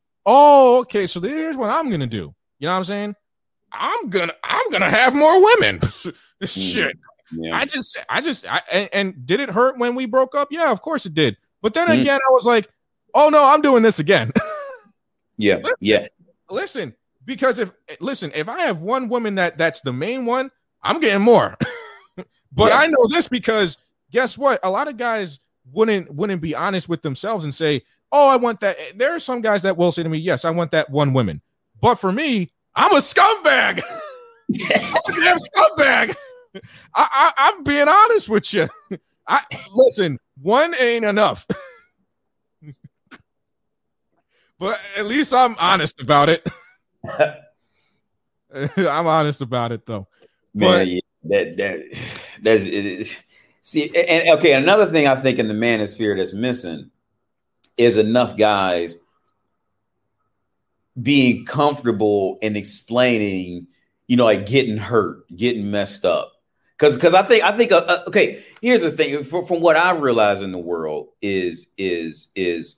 oh, okay, so here's what I'm going to do. You know what I'm saying? I'm gonna, I'm gonna have more women. This shit. Yeah. I just, I just, I, and, and did it hurt when we broke up? Yeah, of course it did. But then mm. again, I was like, oh no, I'm doing this again. yeah, listen, yeah. Listen, because if, listen, if I have one woman that that's the main one, I'm getting more. But yeah. I know this because guess what? A lot of guys wouldn't wouldn't be honest with themselves and say, oh, I want that. There are some guys that will say to me, yes, I want that one woman. But for me, I'm a scumbag. I'm a damn scumbag. I, I, I'm being honest with you. I listen, one ain't enough. But at least I'm honest about it. I'm honest about it, though. Man, but, yeah, that that that's it is. See, and okay, another thing I think in the manosphere that's missing is enough guys being comfortable in explaining, you know, like getting hurt, getting messed up. Because because I think I think uh, uh, okay. Here's the thing. From, from what I realize in the world is is is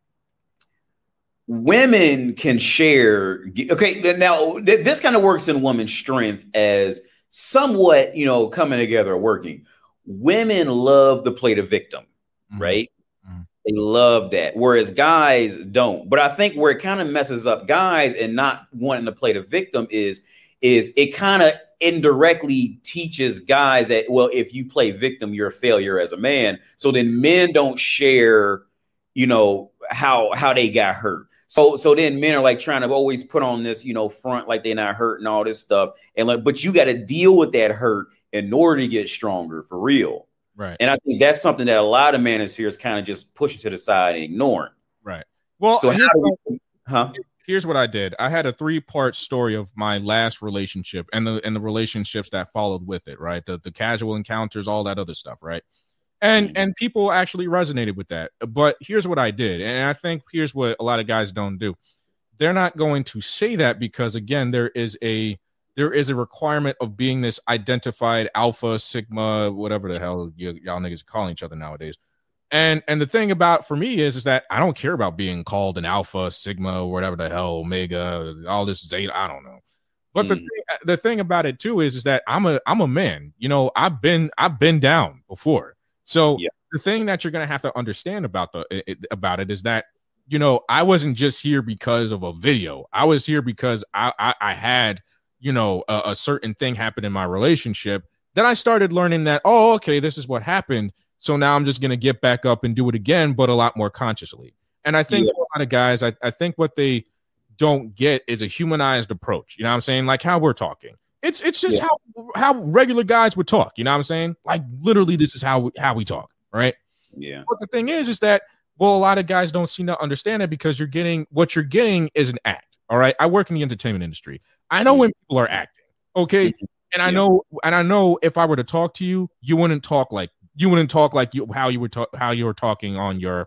women can share. Okay, now th- this kind of works in women's strength as somewhat, you know, coming together, working. Women love to play the victim, mm-hmm. right? Mm-hmm. They love that, whereas guys don't. But I think where it kind of messes up guys and not wanting to play the victim is is it kind of indirectly teaches guys that, well, if you play victim, you're a failure as a man. So then men don't share, you know, how how they got hurt. So so then men are like trying to always put on this, you know, front like they're not hurt and all this stuff. And like, but you got to deal with that hurt in order to get stronger for real. Right. And I think that's something that a lot of manospheres kind of just pushing to the side and ignoring. Right. Well, so here's, how do what, we, huh? here's what I did. I had a three part story of my last relationship and the and the relationships that followed with it. Right. The the casual encounters, all that other stuff. Right. And mm-hmm. and people actually resonated with that. But here's what I did. And I think here's what a lot of guys don't do. They're not going to say that because, again, there is a there is a requirement of being this identified alpha, sigma, whatever the hell y- y'all niggas are calling each other nowadays. And and the thing about for me is, is that I don't care about being called an alpha, sigma, whatever the hell, omega, all this zeta. I don't know. But mm. the thing, the thing about it, too, is, is that I'm a I'm a man. You know, I've been I've been down before. So yeah. the thing that you're going to have to understand about the it, about it is that, you know, I wasn't just here because of a video. I was here because I I, I had, you know, a, a certain thing happen in my relationship. Then I started learning that, oh, okay, this is what happened. So now I'm just going to get back up and do it again, but a lot more consciously. And I think yeah. for a lot of guys, I, I think what they don't get is a humanized approach. You know what I'm saying? Like how we're talking. It's it's just yeah. how how regular guys would talk. You know what I'm saying? Like literally, this is how we, how we talk, right? Yeah. But the thing is, is that well, a lot of guys don't seem to understand it because you're getting what you're getting is an act. All right. I work in the entertainment industry. I know when people are acting. Okay. And I yeah. know and I know if I were to talk to you, you wouldn't talk like you wouldn't talk like you how you were ta- how you were talking on your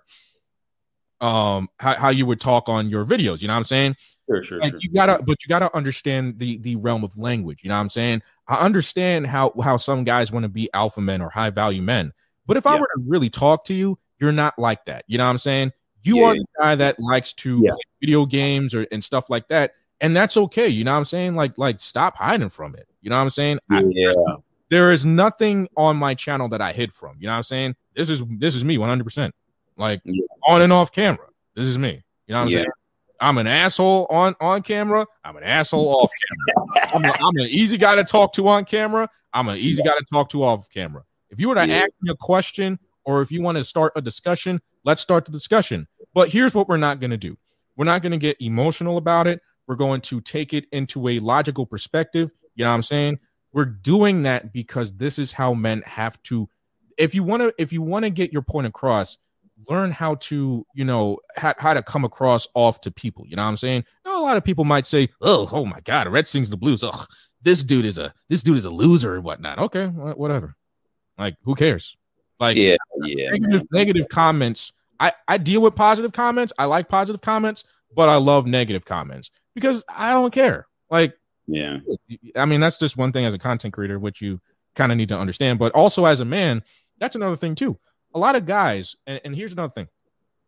um how, how you would talk on your videos. You know what I'm saying? Sure, sure, like sure. you gotta, but you gotta understand the the realm of language. You know what I'm saying? I understand how how some guys want to be alpha men or high value men, but if yeah. I were to really talk to you, you're not like that. You know what I'm saying? You yeah, are yeah. the guy that likes to yeah. play video games or and stuff like that, and that's okay. You know what I'm saying? Like like stop hiding from it. You know what I'm saying? Yeah. I, there is nothing on my channel that I hid from. You know what I'm saying? This is this is me one hundred percent. Like yeah. on and off camera. This is me. You know what I'm yeah. saying? I'm an asshole on, on camera. I'm an asshole off camera. I'm, a, I'm an easy guy to talk to on camera. I'm an easy guy to talk to off camera. If you were to yeah. ask me a question or if you want to start a discussion, let's start the discussion. But here's what we're not going to do. We're not going to get emotional about it. We're going to take it into a logical perspective. You know what I'm saying? We're doing that because this is how men have to. If you want to, if you want to get your point across, learn how to, you know, how, how to come across off to people. You know what I'm saying? Now, a lot of people might say, oh, oh my God, Red sings the blues. Oh, this dude is a this dude is a loser or whatnot. Okay, whatever. Like, who cares? Like, yeah, yeah. Negative, negative comments. I, I deal with positive comments. I like positive comments, but I love negative comments because I don't care. Like, yeah. I mean, that's just one thing as a content creator, which you kind of need to understand. But also as a man, that's another thing too. A lot of guys, and, and here's another thing.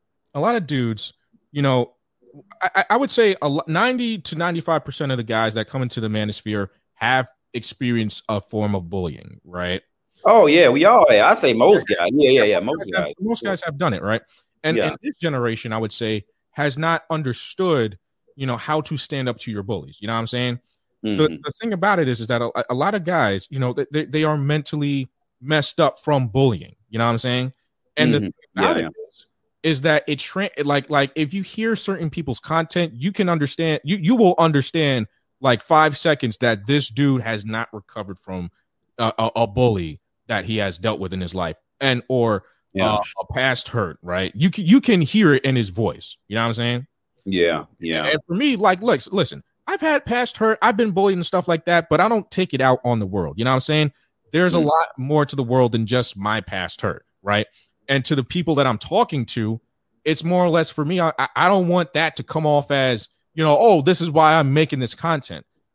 A lot of dudes, you know, I, I would say a, ninety to ninety-five percent of the guys that come into the manosphere have experienced a form of bullying, right? Oh, yeah. We all, I say most guys. Yeah, yeah, yeah. Most guys. Most guys have done it, right? And, yeah. and this generation, I would say, has not understood, you know, how to stand up to your bullies. You know what I'm saying? Mm-hmm. The, the thing about it is, is that a, a lot of guys, you know, they, they are mentally messed up from bullying. You know what I'm saying? And mm-hmm. the thing about yeah, it yeah. is, is that it tra- like like if you hear certain people's content, you can understand you you will understand like five seconds that this dude has not recovered from uh, a, a bully that he has dealt with in his life and or yeah. uh, a past hurt. Right? You can you can hear it in his voice. You know what I'm saying? Yeah, yeah. And for me, like, look, listen, I've had past hurt. I've been bullied and stuff like that, but I don't take it out on the world. You know what I'm saying? There's mm-hmm. a lot more to the world than just my past hurt, right? And to the people that I'm talking to, it's more or less for me. I, I don't want that to come off as, you know, oh, this is why I'm making this content.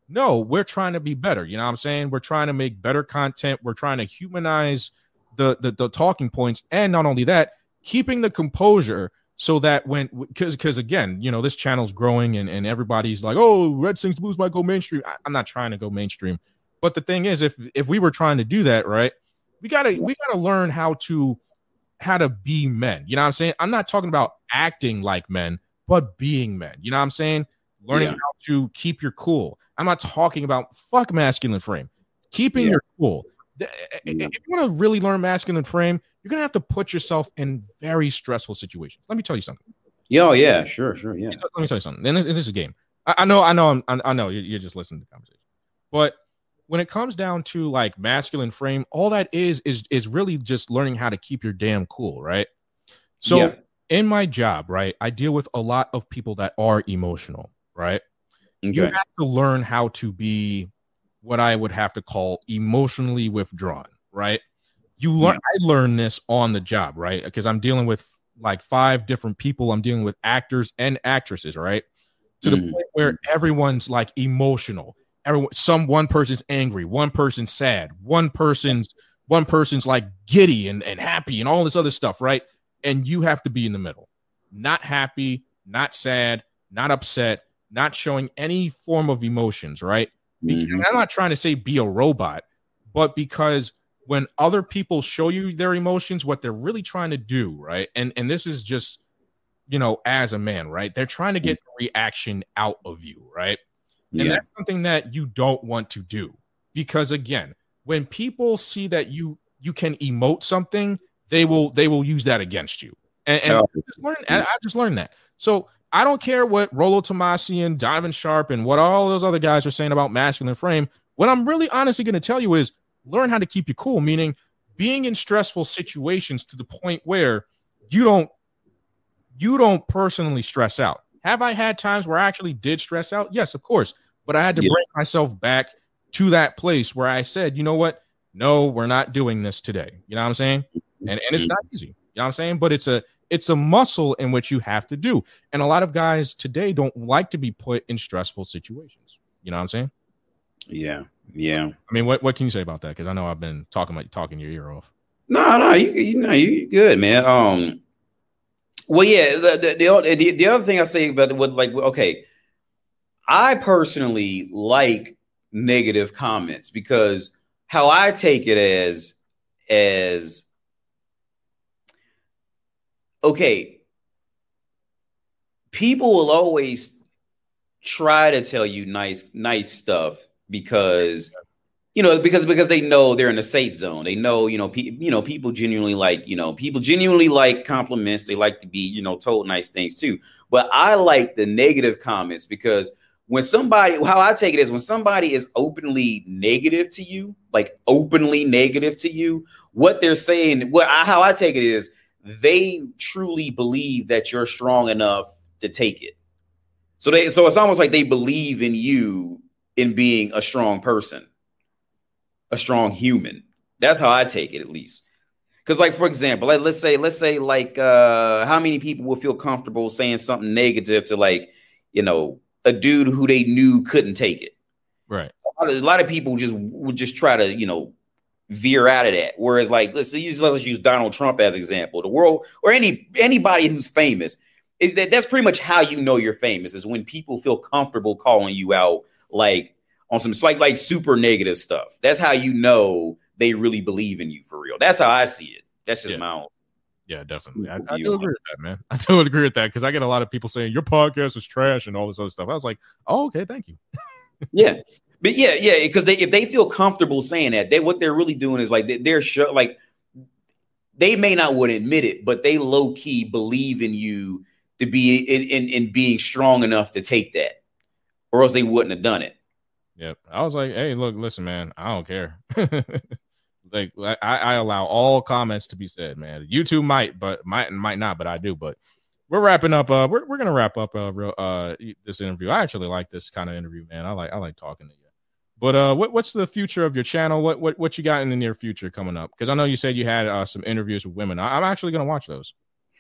No, we're trying to be better. You know what I'm saying? We're trying to make better content. We're trying to humanize the the, the talking points. And not only that, keeping the composure so that when, because because again, you know, this channel's growing and, and everybody's like, oh, Red Sings Blues might go mainstream. I, I'm not trying to go mainstream. But the thing is, if if we were trying to do that, right, we gotta we gotta learn how to how to be men. You know what I'm saying? I'm not talking about acting like men, but being men. You know what I'm saying? Learning yeah. how to keep your cool. I'm not talking about fuck masculine frame. Keeping yeah. your cool. Yeah. If you want to really learn masculine frame, you're gonna have to put yourself in very stressful situations. Let me tell you something. Yeah, oh, yeah, sure, sure, yeah. Let me tell you something. And this, this is a game. I, I know, I know, I'm, I know. You're, you're just listening to the conversation, but when it comes down to like masculine frame, all that is is is really just learning how to keep your damn cool, right? So yeah. in my job, right, I deal with a lot of people that are emotional, right? Okay. You have to learn how to be what I would have to call emotionally withdrawn, right? You learn. Yeah. I learned this on the job, right? Because I'm dealing with like five different people. I'm dealing with actors and actresses, right? To mm. the point where everyone's like emotional. Everyone, some one person's angry, one person's sad, one person's one person's like giddy and, and happy and all this other stuff, right? And you have to be in the middle, not happy, not sad, not upset, not showing any form of emotions, right? Mm-hmm. I'm not trying to say be a robot, but because when other people show you their emotions, what they're really trying to do, right? And and this is just, you know, as a man, right? They're trying to get a reaction out of you, right? And yeah. that's something that you don't want to do, because again, when people see that you you can emote something, they will they will use that against you. And, and oh. I, just learned, I just learned that. So I don't care what Rollo Tomasi and Donovan Sharp and what all those other guys are saying about masculine frame. What I'm really honestly going to tell you is learn how to keep you cool, meaning being in stressful situations to the point where you don't you don't personally stress out. Have I had times where I actually did stress out? Yes, of course. But I had to yeah. bring myself back to that place where I said, you know what? No, we're not doing this today. You know what I'm saying? And and it's not easy. You know what I'm saying? But it's a it's a muscle in which you have to do. And a lot of guys today don't like to be put in stressful situations. You know what I'm saying? Yeah. Yeah. I mean, what, what can you say about that? Because I know I've been talking about talking your ear off. No, no, you you know you good, man. Um well, yeah, the the, the, the other thing I say about what like okay. I personally like negative comments because how I take it as, as, okay, people will always try to tell you nice, nice stuff because, you know, because, because they know they're in a safe zone. They know, you know, pe- you know, people genuinely like, you know, people genuinely like compliments. They like to be, you know, told nice things too. But I like the negative comments because when somebody, how I take it is when somebody is openly negative to you, like openly negative to you, what they're saying, what I, how I take it is they truly believe that you're strong enough to take it. So they, so it's almost like they believe in you in being a strong person, a strong human. That's how I take it, at least. Because, like, for example, like, let's say, let's say, like, uh, how many people will feel comfortable saying something negative to, like, you know, a dude who they knew couldn't take it. Right. A lot of, a lot of people just would just try to, you know, veer out of that. Whereas, like, let's use let's use Donald Trump as an example. The world or any anybody who's famous, is that that's pretty much how you know you're famous is when people feel comfortable calling you out, like on some like like super negative stuff. That's how you know they really believe in you for real. That's how I see it. That's just yeah. my own. Yeah, definitely. I, I do agree with that, man. I do agree with that because I get a lot of people saying your podcast is trash and all this other stuff. I was like, oh, okay, thank you. yeah, but yeah, yeah, because they if they feel comfortable saying that, they what they're really doing is like they, they're sure, like they may not would admit it, but they low key believe in you to be in, in in being strong enough to take that, or else they wouldn't have done it. Yep, I was like, hey, look, listen, man, I don't care. Like I, I allow all comments to be said, man. YouTube might, but might might not, but I do. But we're wrapping up. Uh, we're we're gonna wrap up uh, real uh this interview. I actually like this kind of interview, man. I like I like talking to you. But uh, what what's the future of your channel? What what what you got in the near future coming up? Because I know you said you had uh, some interviews with women. I, I'm actually gonna watch those.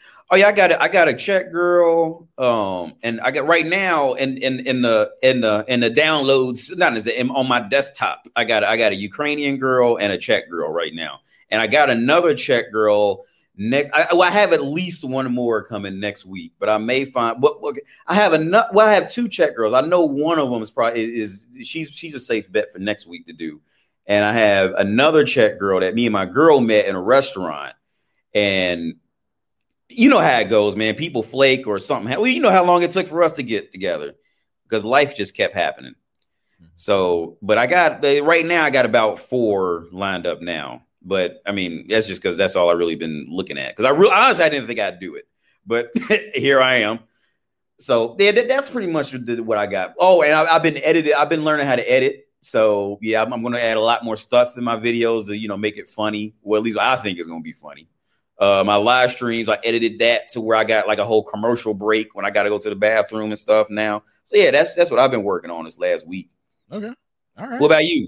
Oh yeah, I got it. I got a Czech girl, um, and I got right now in in in the in the in the downloads, not as on my desktop. I got I got a Ukrainian girl and a Czech girl right now, and I got another Czech girl next. I, well, I have at least one more coming next week, but I may find. But I have enough. Well, I have two Czech girls. I know one of them is probably is she's she's a safe bet for next week to do, and I have another Czech girl that me and my girl met in a restaurant, and. You know how it goes, man. People flake or something. Well, you know how long it took for us to get together because life just kept happening. So, but I got right now, I got about four lined up now. But I mean, that's just because that's all I've really been looking at. Because I really, honestly, I didn't think I'd do it, but here I am. So yeah, that, that's pretty much what I got. Oh, and I, I've been edited. I've been learning how to edit. So yeah, I'm, I'm going to add a lot more stuff in my videos to, you know, make it funny. Well, at least I think it's going to be funny. Uh, my live streams, I edited that to where I got like a whole commercial break when I got to go to the bathroom and stuff now. So yeah, that's that's what I've been working on this last week. Okay, all right. What about you?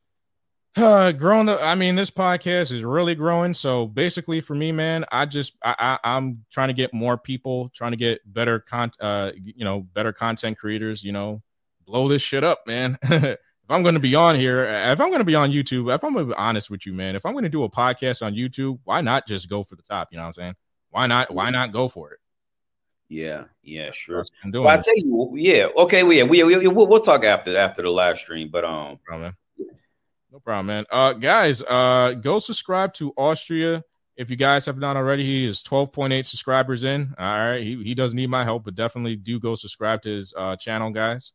Uh, growing the, I mean, this podcast is really growing. So basically, for me, man, I just I, I I'm trying to get more people, trying to get better con, uh, you know, better content creators. You know, blow this shit up, man. If I'm going to be on here, if I'm going to be on YouTube, if I'm going to be honest with you, man, if I'm going to do a podcast on YouTube, why not just go for the top? You know what I'm saying? Why not? Why not go for it? Yeah, yeah, sure. I'm doing well, I tell you, yeah, okay, well, yeah, we, we, we'll, we'll talk after after the live stream, but um, no problem, man. No problem, man. Uh, guys, uh, go subscribe to Austria if you guys have not already. He is twelve point eight subscribers in. All right, he he doesn't need my help, but definitely do go subscribe to his uh channel, guys.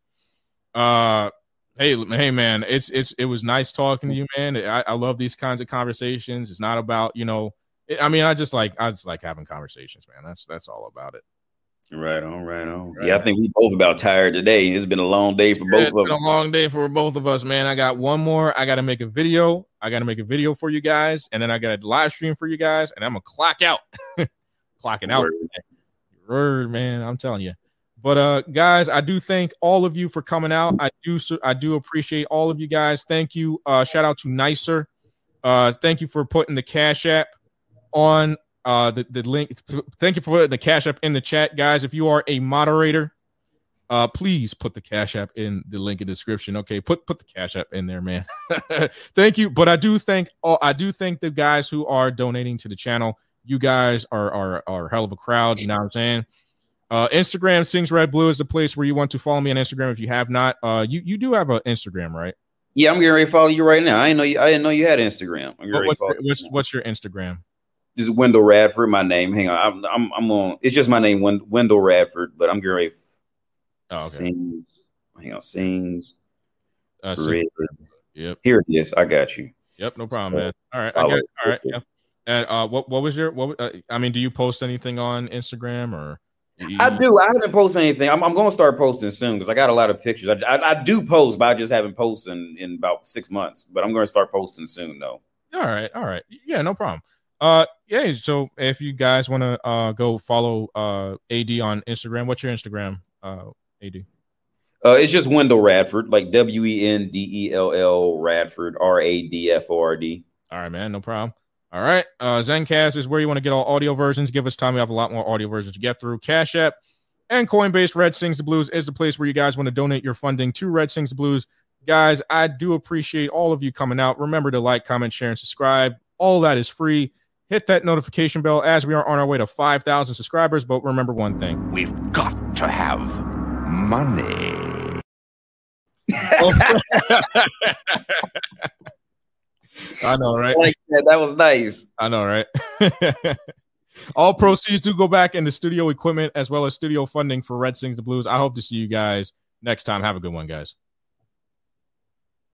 Uh. Hey, hey, man, it's it's it was nice talking to you, man. I, I love these kinds of conversations. It's not about, you know, it, I mean, I just like I just like having conversations, man. That's that's all about it. Right on, right on. Right. Yeah, I think we both about tired today. It's been a long day for yeah, both it's of us. Been a long day for both of us, man. I got one more. I got to make a video. I got to make a video for you guys, and then I got a live stream for you guys, and I'm gonna clock out. Clocking out. Word. Word, man. I'm telling you. But uh, guys, I do thank all of you for coming out. I do, I do appreciate all of you guys. Thank you. Uh, shout out to Nicer. Uh, thank you for putting the Cash App on uh the, the link. Thank you for putting the Cash App in the chat, guys. If you are a moderator, uh, please put the Cash App in the link in the description. Okay, put put the Cash App in there, man. Thank you. But I do thank all. I do thank the guys who are donating to the channel. You guys are are are a hell of a crowd. You know what I'm saying? Uh, Instagram Sings Red Blue is the place where you want to follow me on Instagram. If you have not, uh, you you do have an Instagram, right? Yeah, I'm getting ready to follow you right now. I didn't know you. I didn't know you had Instagram. I'm what, what's, your, what's, what's your Instagram? This is Wendell Radford. My name. Hang on, I'm I'm, I'm on. It's just my name, Wendell Radford. But I'm getting ready. Oh, okay. Sings, hang on, sings. Uh, sing, yep. Here it is. I got you. Yep. No problem, so, man. All right. I got, all right. Yeah. And uh, what what was your what? Uh, I mean, do you post anything on Instagram or? I do. I haven't posted anything. I'm, I'm going to start posting soon because I got a lot of pictures. I, I, I do post, but I just haven't posted in, in about six months. But I'm going to start posting soon, though. All right. All right. Yeah, no problem. Uh, yeah. So if you guys want to uh go follow uh A D on Instagram, what's your Instagram? Uh, A D. Uh, it's just Wendell Radford, like W E N D E L L Radford, R A D F O R D. All right, man. No problem. All right. Uh, Zencast is where you want to get all audio versions. Give us time. We have a lot more audio versions to get through. Cash App and Coinbase Red Sings the Blues is the place where you guys want to donate your funding to Red Sings the Blues. Guys, I do appreciate all of you coming out. Remember to like, comment, share, and subscribe. All that is free. Hit that notification bell as we are on our way to five thousand subscribers. But remember one thing. We've got to have money. I know, right? I like that. That was nice. I know, right? All proceeds do go back into studio equipment as well as studio funding for Red Sings the Blues. I hope to see you guys next time. Have a good one, guys.